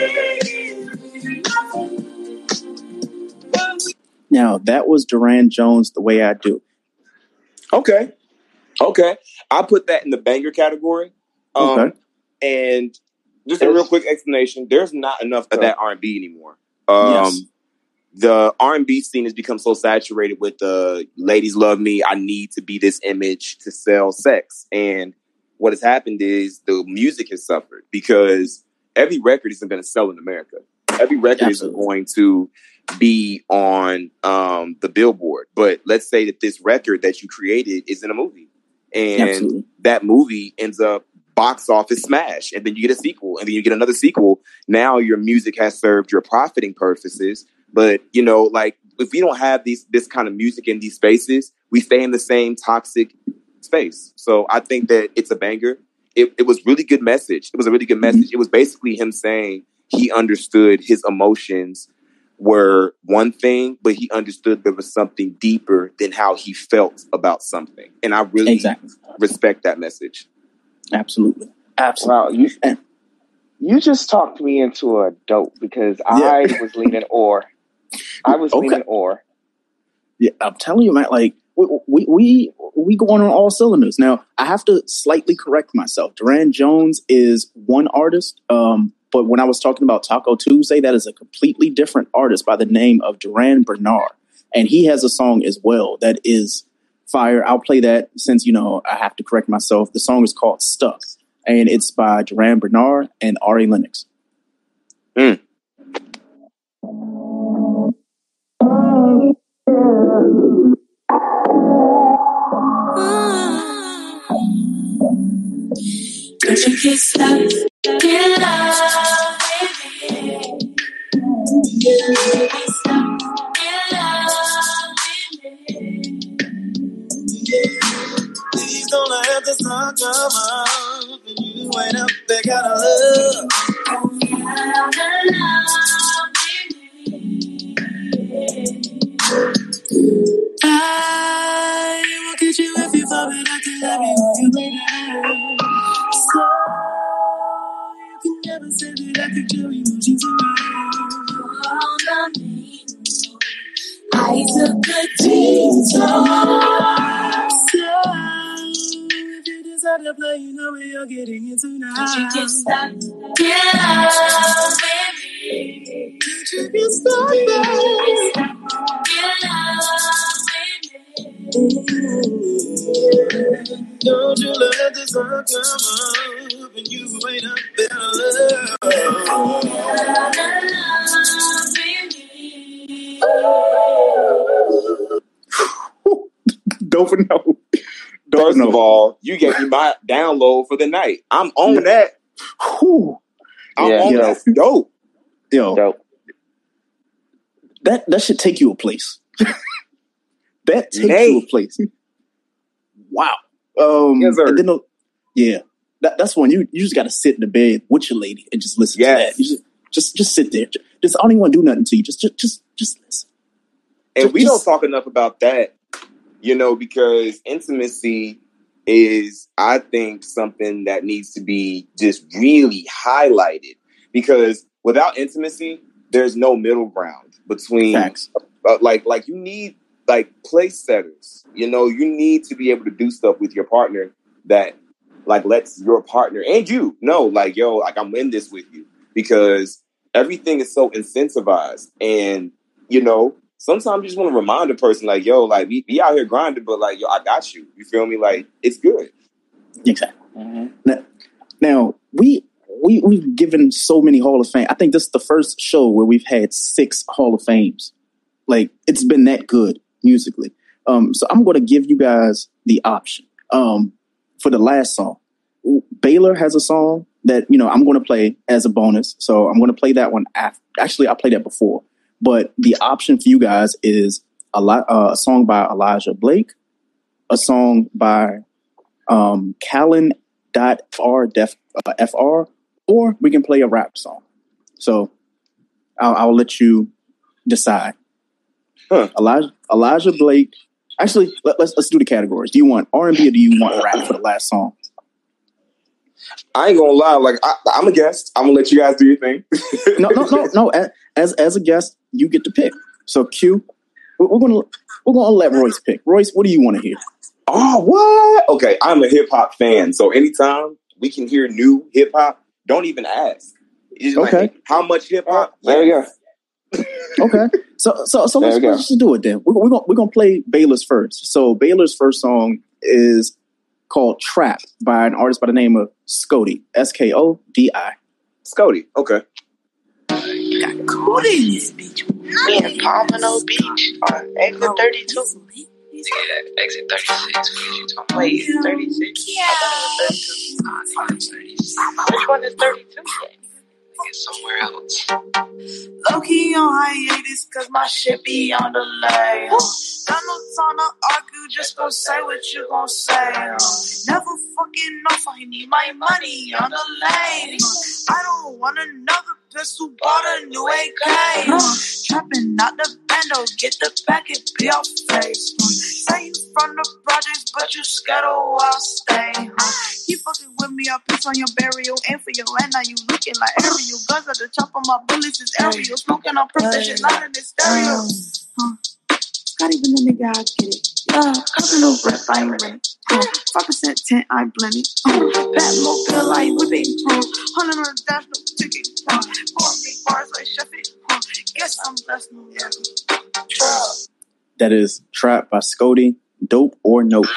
way. Now, that was Durand Jones, The Way I Do. Okay. Okay. I put that in the banger category. Um, Okay. And just a real quick explanation, there's not enough of that R and B anymore. Um, Yes. The R and B scene has become so saturated with the ladies love me, I need to be this image to sell sex. And what has happened is the music has suffered because every record isn't going to sell in America. Every record isn't going to be on um, the Billboard. But let's say that this record that you created is in a movie. And Absolutely. that movie ends up box office smash. And then you get a sequel. And then you get another sequel. Now your music has served your profiting purposes. But, you know, like, if we don't have these this kind of music in these spaces, we stay in the same toxic space. So I think that it's a banger. It, it was really good message. It was a really good message. It was basically him saying he understood his emotions were one thing, but he understood there was something deeper than how he felt about something. And I really Exactly. respect that message. Absolutely. Absolutely. Wow, you, you just talked me into a dope because I Yeah. was leaning or. I was Okay. leaning or. Yeah, I'm telling you, man, like, we, we, we, we going on all cylinders. Now, I have to slightly correct myself. Durand Jones is one artist, um, but when I was talking about Taco Tuesday, that is a completely different artist by the name of Duran Bernard. And he has a song as well that is fire. I'll play that since, you know, I have to correct myself. The song is called Stuck, and it's by Duran Bernard and Ari Lennox. Mm. Don't you get stuck in love, baby? Don't you get stuck in love, baby? Please don't let the sun come up and you ain't up there, gotta love. Oh, yeah, love, baby. I will get you if you fall, but I can love you when you wait out. So you can never say that I can carry emotions around. All I need, I took a detour. So if you decide to play, you know what you're getting into now. Don't you get stuck in love, baby. Don't you get stuck, baby. In love, Don't you let the sun come up and you ain't up there, Don't know. First of all, you gave me my download for the night. I'm on that. Whew. I'm Yeah, on yo. that. Dope. Yo, Dope. that, that should take you a place. That takes Nay. you a place. Wow. Um, Yes, sir. and then, uh, yeah, that, that's one you you just got to sit in the bed with your lady and just listen Yes. to that. You just just just sit there. Just I don't even want to do nothing to you. Just just just just listen. And we Just- don't talk enough about that, you know, because intimacy is, I think, something that needs to be just really highlighted. Because without intimacy, there's no middle ground between, Facts. uh, like, like you need like place setters. You know, you need to be able to do stuff with your partner that, like, lets your partner and you know, like, yo, like, I'm in this with you, because everything is so incentivized. And, you know, sometimes you just want to remind a person, like, yo, like, we, we out here grinding, but, like, yo, I got you. You feel me? Like, it's good. Exactly. Now, now we we we've given so many Hall of Fame. I think this is the first show where we've had six Hall of Fames. Like, it's been that good musically. Um, so I'm going to give you guys the option um, for the last song. Baylor has a song that, you know, I'm going to play as a bonus. So I'm going to play that one after. Actually, I played that before. But the option for you guys is a lot, uh, a song by Elijah Blake, a song by um, Callan dot R def, uh, F R, or we can play a rap song. So I'll, I'll let you decide. Huh. Elijah Elijah Blake. Actually, let, let's let's do the categories. Do you want R and B or do you want rap for the last song? I ain't gonna lie. Like I, I'm a guest. I'm gonna let you guys do your thing. no, no, no, no. As as a guest, you get to pick. So Q, we're, we're gonna we're gonna let Royce pick. Royce, what do you want to hear? Oh, what? Okay, I'm a hip hop fan, so anytime we can hear new hip hop, don't even ask. It's okay. Like, how much hip hop? There we go. Okay, so so so let's, let's just do it then. We're, we're gonna we're gonna play Baylor's first. So Baylor's first song is called "Trap" by an artist by the name of Skody. S K O D I. Skody. Okay. Got Cody in this bitch. We in Pompano Beach on exit thirty-two. Yeah, exit thirty-six. What are you talking? Wait, thirty-six? Yeah. I thought it was thirty-two. Which one is thirty-two? It's somewhere else. Low key on hiatus, cause my shit be on the lay. Got no time to argue, just go say what you gon' say. Never fucking off, I need my money on the lane. I don't want another pistol, bought a new A K. Trapping out the bando, get the packet, be off face. Say you from the projects, but you scared of where I stay. Keep fucking with me, I piss on your burial, and for your land, now you looking like aerial. Guns at the top of my bullets is aerial. Smoking on perfection, not in this stereo. Huh. Not even the nigga, I get it. Yeah, cousin no rep, I ain't rent. five percent tent, I blend it. Uh, Bad mobile, I whipping. Uh, Hundred on the dash, no ticket. Uh, Four big bars, like chef it. Uh, Guess I'm blessed, no yeah. That is Trap by Skody. Dope or nope?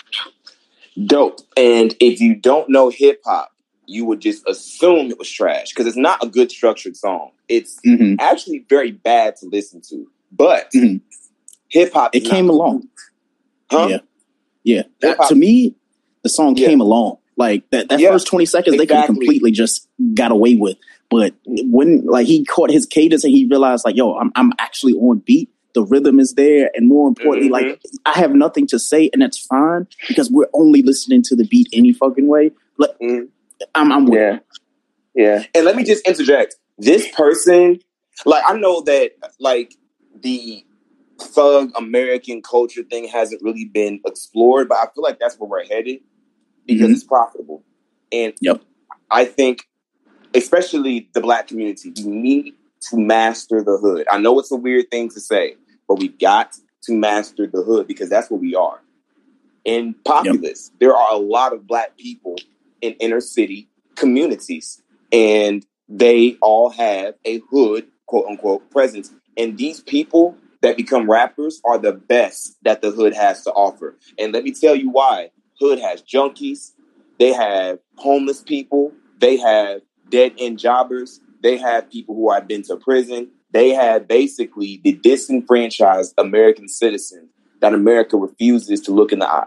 Dope. And if you don't know hip hop, you would just assume it was trash because it's not a good structured song. It's mm-hmm. actually very bad to listen to. But mm-hmm. hip hop, it came not- along. Huh? Yeah, yeah. That, to me, the song yeah. came along. Like that, that yeah. first twenty seconds, exactly. they could have completely just got away with. But when like he caught his cadence and he realized, like, yo, I'm I'm actually on beat. The rhythm is there, and more importantly, mm-hmm. like I have nothing to say, and that's fine because we're only listening to the beat any fucking way. Like, mm. I'm, I'm with yeah, it. yeah. And let me just interject. This person, like, I know that like the thug American culture thing hasn't really been explored, but I feel like that's where we're headed because mm-hmm. it's profitable. And yep. I think, especially the Black community, we need to master the hood. I know it's a weird thing to say, but we got to master the hood because that's what we are. In Populous, yep. there are a lot of Black people in inner city communities, and they all have a hood, quote unquote, presence. And these people that become rappers are the best that the hood has to offer. And let me tell you why. Hood has junkies, they have homeless people, they have dead-end jobbers, they have people who have been to prison, they have basically the disenfranchised American citizen that America refuses to look in the eye.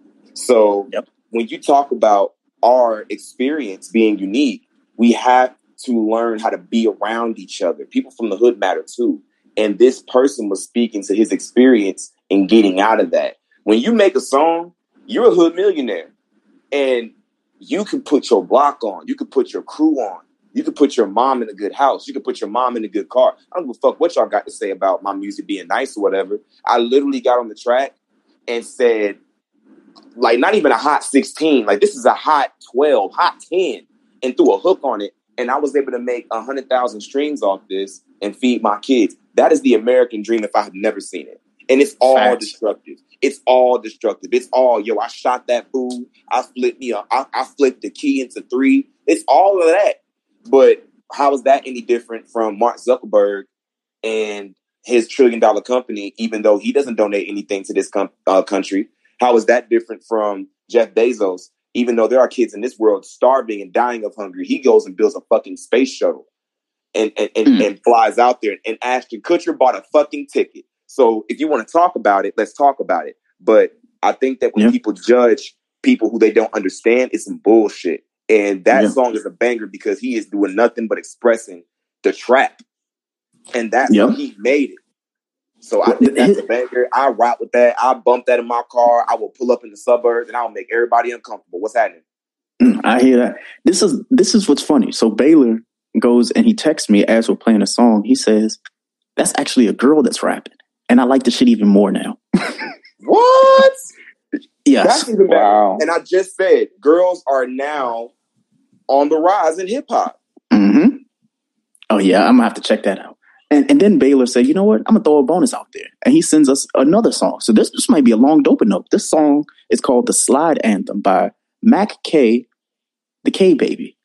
So yep. when you talk about our experience being unique, we have to learn how to be around each other. People from the hood matter too. And this person was speaking to his experience in getting out of that. When you make a song, you're a hood millionaire. And you can put your block on. You can put your crew on. You can put your mom in a good house. You can put your mom in a good car. I don't give a fuck what y'all got to say about my music being nice or whatever. I literally got on the track and said, like, not even a hot sixteen. Like, this is a hot twelve, hot ten. And threw a hook on it. And I was able to make one hundred thousand streams off this and feed my kids. That is the American dream if I had never seen it. And it's all Facts. destructive. It's all destructive. It's all, yo, I shot that fool. I flipped me. I, I flipped the key into three. It's all of that. But how is that any different from Mark Zuckerberg and his trillion dollar company, even though he doesn't donate anything to this com- uh, country? How is that different from Jeff Bezos? Even though there are kids in this world starving and dying of hunger, he goes and builds a fucking space shuttle and and, and, mm. and flies out there. And Ashton Kutcher bought a fucking ticket. So if you want to talk about it, let's talk about it. But I think that when yeah. people judge people who they don't understand, it's some bullshit. And that yeah. song is a banger because he is doing nothing but expressing the trap. And that's Yep. how he made it. So I think that's a banger. I rock with that. I bump that in my car. I will pull up in the suburbs and I will make everybody uncomfortable. What's happening? I hear that. This is this is what's funny. So Baylor goes and he texts me as we're playing a song. He says, "That's actually a girl that's rapping, and I like the shit even more now." What? Yes. That's even better. Wow. And I just said, girls are now on the rise in hip hop. Mm-hmm. Oh yeah, I'm gonna have to check that out. And and then Baylor said, "You know what? I'm gonna throw a bonus out there," and he sends us another song. So this this might be a long dope note. This song is called "The Slide Anthem" by Mac K, the K Baby.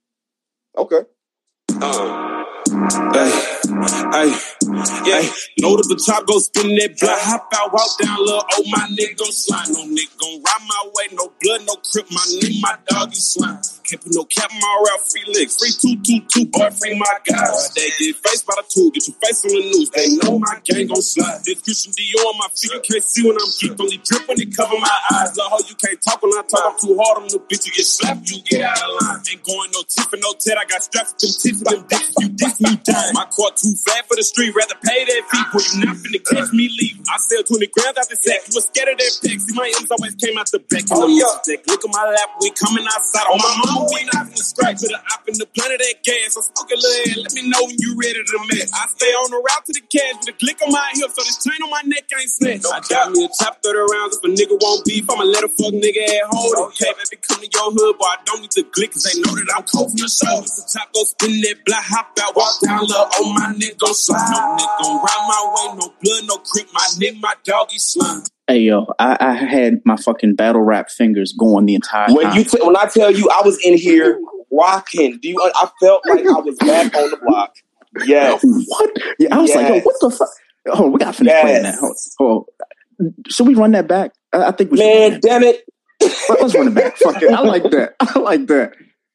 Okay. Uh, hey, hey, yeah. Load up the top, go spin that block, hop out, walk down, little oh my nigga gon' slide, no nigga gon' ride my way, no blood, no crip, my nigga, my dog, you slime. Can't put no cap in my route, free licks, free two, two, two, boy, free my guys. They get faced by the two, get your face on the news, they know my gang gon' slide. This Christian Dior on my feet, you can't see when I'm geeked, only drip when it cover my eyes. Love how you can't talk when I talk, I'm too hard on the bitch, you get slapped, you get out of line. Ain't going no tip and no tit, I got straps with them tits, them dicks, you diss me down. My car too fat for the street, rather pay that fee, boy, you not finna catch me leaving. I sell twenty grams out the sack, you was scared of that pack, see my M's always came out the back. Oh yeah, look at my lap, we coming outside, on my mama, we not finna scratch. Put a op in the blunt of that gas, so smoke a little head, let me know when you ready to mess. I stay on the route to the cash with a glick on my hip, so this chain on my neck ain't snatched. I got me a top thirty rounds, if a nigga won't beef, I'ma let a fuck nigga at hold. Okay, baby, come to your hood, boy, I don't need to glick, cause they know that I'm cold from the shoulders. The top go spin that block, hop out, walk down, low, oh my nigga gon' slide. No nigga gon' ride my way, no blood, no creep, my nigga, my doggy slime. Hey yo, I, I had my fucking battle rap fingers going the entire When time. you t- when I tell you I was in here rocking, do you? I felt like I was back on the block. Yes. What? Yeah, I was yes. like, yo, what the fuck? Oh, we gotta finish yes. playing that. Hold, hold. Should we run that back? I, I think we should. Man, damn it. Let, let's run it back. Fuck it. I like that. I like that.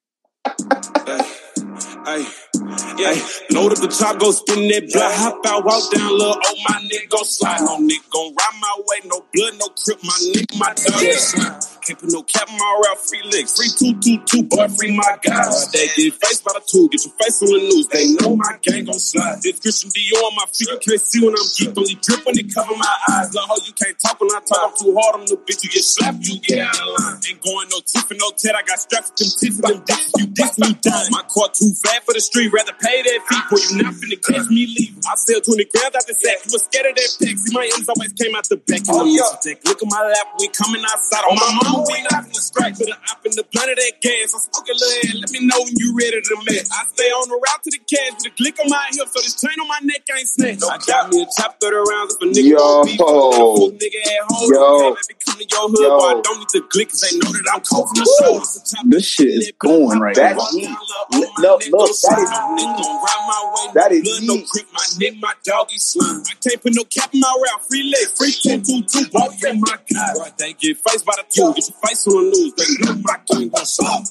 Hey, yeah, load up the top, go spin that block, hop out, walk down, little oh my nigga gon' slide, no nigga gon' ride my way, no blood, no crip, my nigga, my dog is slime. Can't put no cap in my route, free licks, free two, two, two, boy, free my guys. They get faced by the two, get your face on the news, they know my gang gon' slide. This Christian Dior on my feet, you can't see when I'm geeked, only drip when it cover my eyes. Love how you can't talk when I talk, I'm too hard on the bitch, you get slapped, you get out of line. Ain't going no tip and no tit, I got straps with them tits and them dicks, you diss me down. My car too fat for the street, rather pay that fee, boy, you not finna catch me leaving. I sell twenty grams out the sack, you was scared of that pack, see my M's always came out the back. Oh, yeah. Look at my lap, we coming outside, on my mama, we not finna scratch. Put a op in the blunt of that gas, I smoke a little head, let me know when you ready to mess. I stay on the route to the cash with a glick on my hip, so this chain on my neck ain't snatched. I got me a top thirty rounds, if a nigga won't beef, full nigga at home. Yo. Okay, baby, come to your hood, boy, I don't need to glick, cause they know that I'm cold from the shoulders. This shit is going right That's now. heat. Look, look, that is heat. That is heat. My nigga, my doggy slime. I can't put no cap in my route. Free leg, free two, two, two, boy, free my guy. They get faced by the two, get your face on the news. They know my gang gon' slide.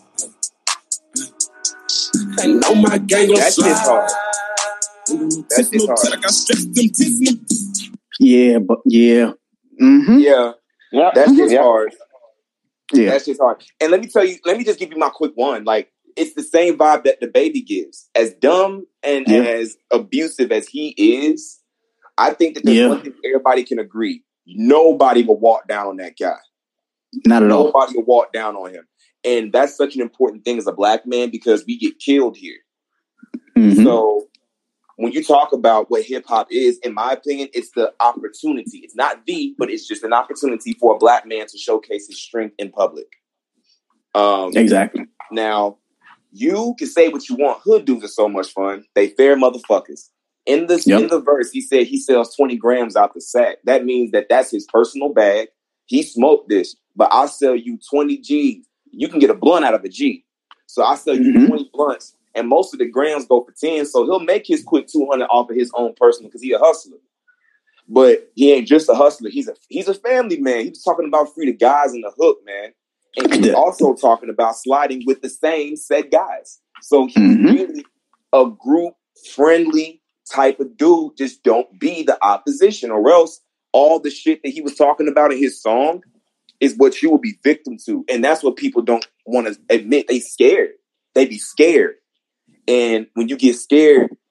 They know my gang gon' slide. That shit's hard. That shit's hard. I got stressed them tits and them. Yeah, but yeah. Mm-hmm. Yeah. Yeah. That shit's Yeah. hard. Yeah. That shit's hard. And let me tell you, let me just give you my quick one. Like, it's the same vibe that the baby gives. As dumb and Yeah. as abusive as he is, I think that there's Yeah. one thing everybody can agree. Nobody will walk down on that guy. Not at all. Nobody will walk down on him. And that's such an important thing as a black man because we get killed here. Mm-hmm. So when you talk about what hip hop is, in my opinion, it's the opportunity. It's not the, but it's just an opportunity for a black man to showcase his strength in public. Um, Exactly. Now, you can say what you want. Hood dudes are so much fun. They fair motherfuckers. In the, Yep. in the verse, he said he sells twenty grams out the sack. That means that that's his personal bag. He smoked this, but I'll sell you twenty G's. You can get a blunt out of a G. So I sell you Mhm. twenty blunts, and most of the grams go for ten. So he'll make his quick two hundred off of his own personal because he's a hustler. But he ain't just a hustler. He's a he's a family man. He was talking about free the guys in the hook, man. And he was Yeah. also talking about sliding with the same said guys. So he's Mhm. really a group friendly type of dude. Just don't be the opposition, or else all the shit that he was talking about in his song is what you will be victim to. And that's what people don't want to admit. They scared. They be scared. And when you get scared,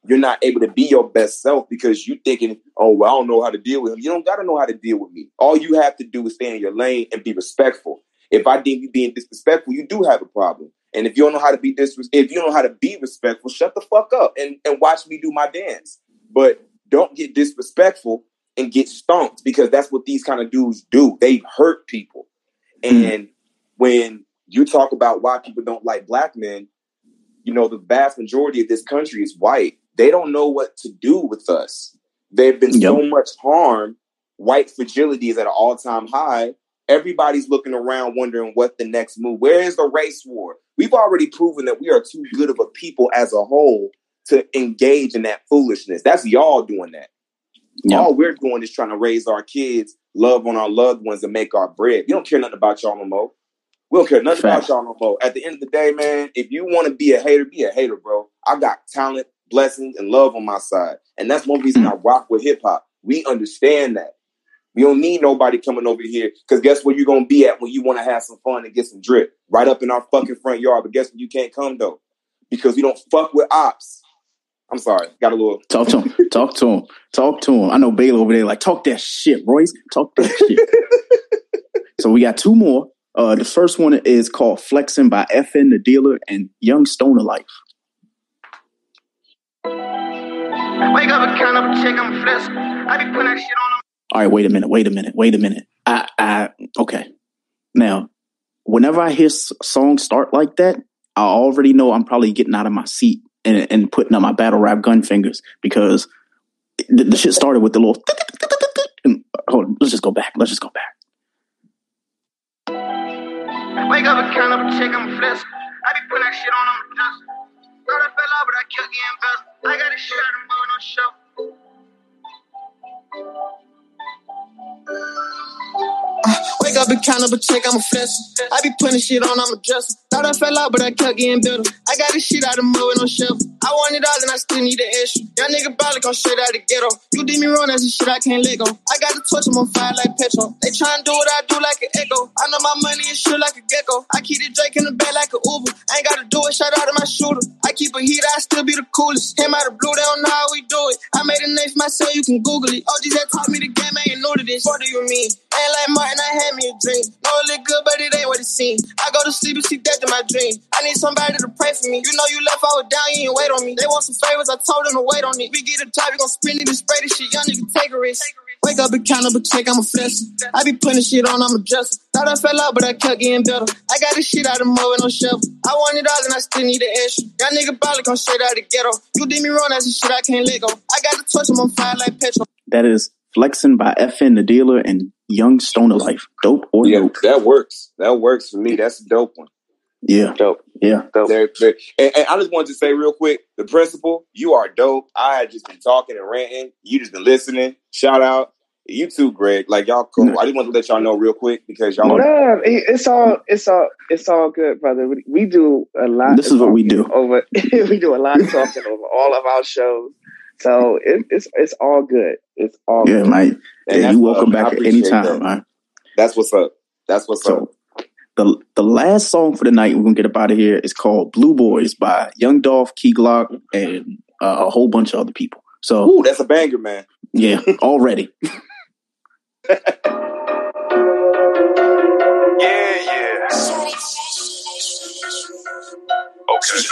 you're not able to be your best self because you thinking, oh, well, I don't know how to deal with him. You don't got to know how to deal with me. All you have to do is stay in your lane and be respectful. If I deem you being disrespectful, you do have a problem. And if you don't know how to be disres- if you don't know how to be respectful, shut the fuck up and, and watch me do my dance. But don't get disrespectful and get stomped, because that's what these kind of dudes do. They hurt people. And when you talk about why people don't like black men, you know, the vast majority of this country is white. They don't know what to do with us. There've been yep. so much harm. White fragility is at an all-time high. Everybody's looking around wondering what the next move. Where is the race war? We've already proven that we are too good of a people as a whole to engage in that foolishness. That's y'all doing that. Yep. All we're doing is trying to raise our kids, love on our loved ones, and make our bread. We don't care nothing about y'all no more. We don't care nothing Fact. about y'all no more. At the end of the day, man, if you want to be a hater, be a hater, bro. I got talent, blessings, and love on my side. And that's one reason I rock with hip-hop. We understand that. We don't need nobody coming over here, because guess where you're going to be at when you want to have some fun and get some drip? Right up in our fucking front yard. But guess what? You can't come, though, because we don't fuck with ops. I'm sorry. Got a little... Talk to him. Talk to him. Talk to him. I know Baylor over there like, talk that shit, Royce. Talk that shit. So we got two more. Uh, the first one is called Flexing by F N the Dealer and Young Stoner Life. Wake up and count up a check, I'm flex. I be putting that shit on them. All right, wait a minute, wait a minute, wait a minute. I, I, okay. Now, whenever I hear s- songs start like that, I already know I'm probably getting out of my seat and, and putting up my battle rap gun fingers, because the, the shit started with the little... And, hold on, let's just go back. Let's just go back. Wake up and count up a check, I'm flex. I be putting that shit on them. Just thought I fell out, but I kept getting better. I got this shit out of mode on show. Uh, wake up and count up a check, I'm a flex. I be putting shit on, I'm a dresser. Thought I fell out, but I kept getting better. I got this shit out of mode on shelf. I want it all and I still need an extra. Y'all nigga probably come straight out the ghetto. You did me wrong, that's the shit I can't let go. I got to torch them on fire like petrol. They try and do what I do like an echo. I know my money is shit like a gecko. I keep the Drake in the bag like an Uber. I ain't gotta do it, shout out to my shooter. I keep a heat, I still be the coolest. Came out of blue, they don't know how we do it. I made a name for myself, you can Google it. O Gs that taught me the game, I ain't new to this. What do you mean? Ain't like Martin, I had me a dream. Know it look good, but it ain't what it seems. I go to sleep and see death in my dream. I need somebody to pray for me. You know you left, I was down, you ain't wait on me. They want some favors, I told them to wait on it. We get a job, we gon' sprint it and spray this shit. Young nigga take a risk. Wake up and count up a check, I'm a flexer. I be putting shit on, I'm a dresser. Thought I fell out, but I kept getting better. I got this shit out of mode on shelf. I want it all and I still need an extra. Y'all nigga probably come straight out the ghetto. You did me wrong, that's the shit I can't let go. I got to touch them on fire like petrol. That is Flexing by F N the Dealer and Young Stoner Life. Dope or yeah, dope? That works. That works for me. That's a dope one. Yeah. Dope. Yeah. Dope. They're, they're, and, and I just wanted to say real quick, the principal, you are dope. I had just been talking and ranting. You just been listening. Shout out. You too, Greg. Like, y'all cool. Mm. I just want to let y'all know real quick, because y'all... No, it's all, it's all, it's all good, brother. We, we do a lot. This is what we do. Over, we do a lot of talking over all of our shows. So it, it's it's all good. It's all yeah, good. Mike. Yeah, you welcome back at any time, man. That's what's up. That's what's so, up. The the last song for the night, we're gonna get up out of here, is called "Blue Boys" by Young Dolph, Key Glock, and uh, a whole bunch of other people. So, ooh, that's a banger, man. Yeah, already. yeah, yeah. Okay.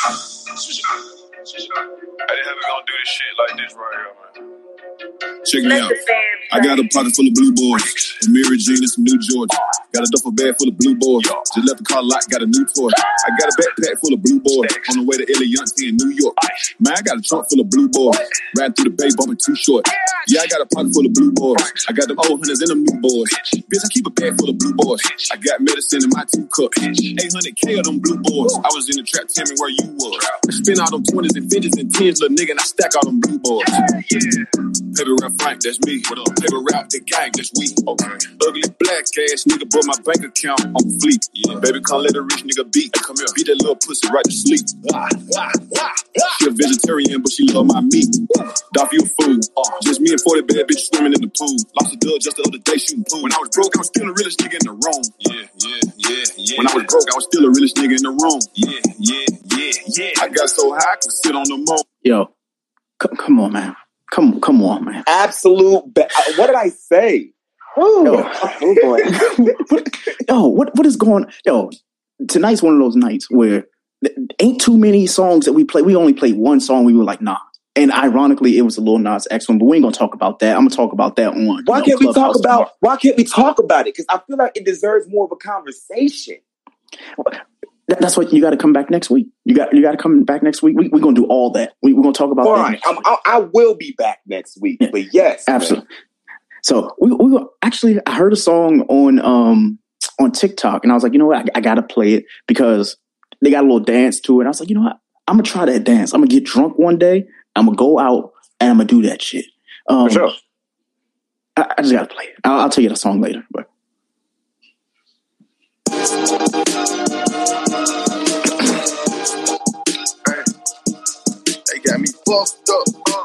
I didn't have it gonna do this shit like this right here, man. Check me out. I got a pocket full of blue boys, a Mary Jane and some New Georgia. Got a duffel bag full of blue boys. Just left the car lot, got a new toy. I got a backpack full of blue boys on the way to Eliante in New York. Man, I got a trunk full of blue boys. Riding through the bay, bumping too short. Yeah, I got a pocket full of blue boys. I got them old hunters and them new boys. Bitch, I keep a bag full of blue boys. I got medicine in my two cup. eight hundred K of them blue boys. I was in the trap, tell me where you was. I spin all them twenties and fifties and tens, little nigga, and I stack all them blue boys. Paper route Frank, that's me. What up? Paper route the gang, that's we. Okay. Ugly black ass nigga, but my bank account on fleek. Yeah. Baby, come let a rich nigga beat. Hey, come here, beat that little pussy right to sleep. Wah, wah, wah, wah. She a vegetarian, but she love my meat. Dolph, you a fool. Uh, just me and forty bad bitches swimming in the pool. Lost a dub just the other day shooting pool. When I was broke, I was still the realest nigga in the room. Yeah, yeah, yeah, yeah. When I was broke, I was still the realest nigga in the room. Yeah, yeah, yeah, yeah. I got so high, I could sit on the moon. Yo, C- come on, man. Come, come on, man. Absolute. Ba- what did I say? Yo, oh boy. Yo, what what is going? Yo, tonight's one of those nights where th- ain't too many songs that we play. We only played one song. We were like, nah. And ironically, it was a Lil Nas X one, but we ain't gonna talk about that. I'm gonna talk about that on. Why know, can't we talk Clubhouse about? tomorrow. Why can't we talk about it? Because I feel like it deserves more of a conversation. That, that's what you got to come back next week. You got you got to come back next week. We, we're gonna do all that. We, we're gonna talk about Fine. that. I'm, I, I will be back next week. Yeah. But yes, absolutely. Man. So we we were, actually I heard a song on um on TikTok, and I was like, you know what, I, I got to play it because they got a little dance to it. I was like, you know what, I'm gonna try that dance. I'm gonna get drunk one day. I'm gonna go out and I'm gonna do that shit. Um, For sure. I, I just gotta play it. I'll, I'll tell you the song later. But they got me fucked up.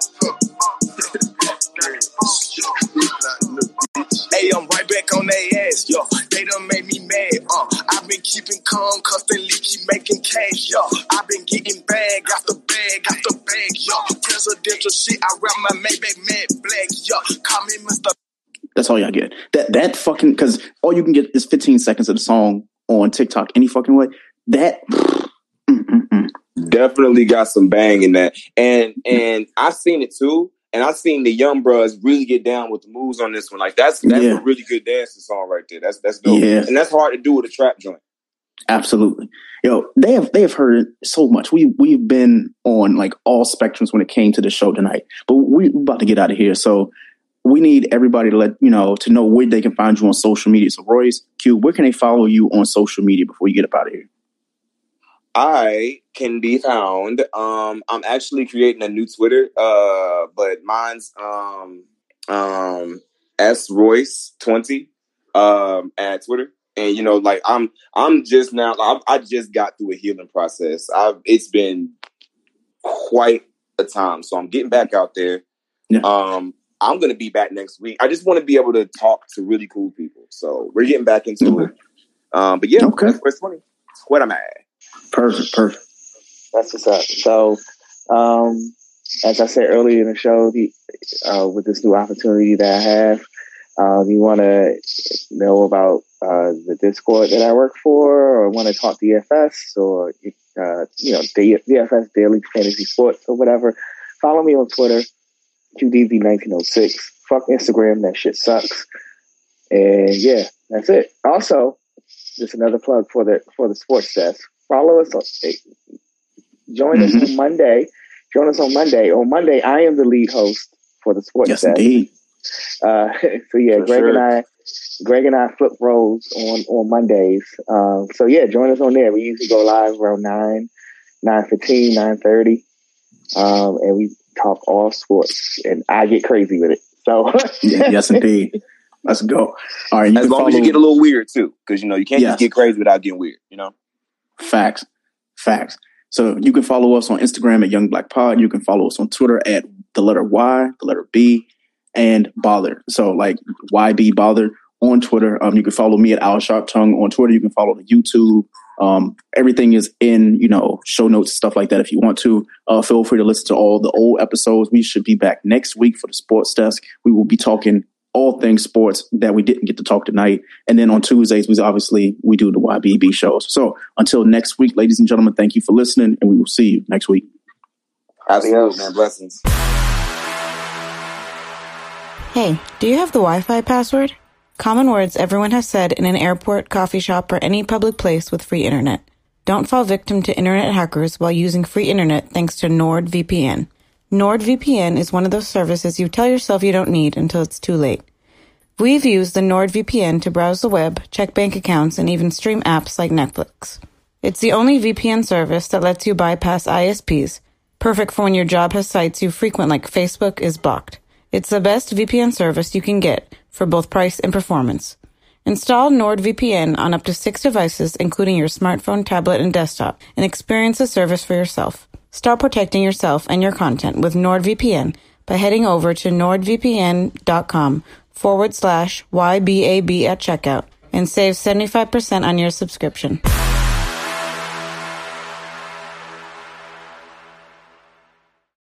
Hey, I'm right back on their ass, yo. They done made me mad, uh. I've been keeping calm, constantly keep making cash, yo. I've been getting bag after bag after bag, yo. Presidential shit, I rap my Maybach Mad Black, yo. Call me Mister That's all y'all get. That that fucking, because all you can get is fifteen seconds of the song on TikTok any fucking way. That mm-mm-mm. Definitely got some bang in that, and and I've seen it too. And I've seen the young bros really get down with the moves on this one. Like that's that's yeah. a really good dancing song right there. That's that's dope. Yeah. And that's hard to do with a trap joint. Absolutely. Yo, they have they have heard so much. We we've been on like all spectrums when it came to the show tonight. But we, we're about to get out of here. So we need everybody to let you know to know where they can find you on social media. So Royce, Q, where can they follow you on social media before you get up out of here? I can be found. Um, I'm actually creating a new Twitter, uh, but mine's um, um, S Royce twenty um, at Twitter. And you know, like I'm, I'm just now. I, I just got through a healing process. I've it's been quite a time, so I'm getting back out there. Yeah. Um, I'm gonna be back next week. I just want to be able to talk to really cool people. So we're getting back into mm-hmm. it. Um, but yeah, okay. S Royce twenty. That's what I'm at. Perfect, perfect. That's what's up. So, um, as I said earlier in the show, the, uh, with this new opportunity that I have, uh, you want to know about uh, the Discord that I work for, or want to talk D F S, or uh, you know, D F S Daily Fantasy Sports, or whatever. Follow me on Twitter, Q D V nineteen oh six. Fuck Instagram, that shit sucks. And yeah, that's it. Also, just another plug for the for the sports desk. Follow us on, join mm-hmm. us on Monday. Join us on Monday. On Monday, I am the lead host for the sports yes, desk. Indeed. Uh, so yeah, for Greg sure. and I, Greg and I flip roles on, on Mondays. Um, so yeah, join us on there. We usually go live around nine, nine fifteen, nine thirty. Um, and we talk all sports and I get crazy with it. So yeah, yes, indeed. Let's go. All right. You as long follow... as you get a little weird too, because you know you can't yes. just get crazy without getting weird. You know. Facts, facts. So you can follow us on Instagram at Young Black Pod. You can follow us on Twitter at the letter Y, the letter B, and Bother. So like Y B Bother on Twitter. Um, you can follow me at Al Sharp Tongue on Twitter. You can follow the YouTube. Um, everything is in, you know, show notes, stuff like that. If you want to, uh, feel free to listen to all the old episodes. We should be back next week for the sports desk. We will be talking all things sports that we didn't get to talk tonight. And then on Tuesdays, we obviously, we do the Y B B shows. So until next week, ladies and gentlemen, thank you for listening, and we will see you next week. Absolutely, man. Blessings. Hey, do you have the Wi-Fi password? Common words everyone has said in an airport, coffee shop, or any public place with free internet. Don't fall victim to internet hackers while using free internet thanks to NordVPN. NordVPN is one of those services you tell yourself you don't need until it's too late. We've used the NordVPN to browse the web, check bank accounts, and even stream apps like Netflix. It's the only V P N service that lets you bypass I S Ps, perfect for when your job has sites you frequent like Facebook is blocked. It's the best V P N service you can get for both price and performance. Install NordVPN on up to six devices, including your smartphone, tablet, and desktop, and experience the service for yourself. Start protecting yourself and your content with NordVPN by heading over to nordvpn.com forward slash YBAB at checkout and save seventy-five percent on your subscription.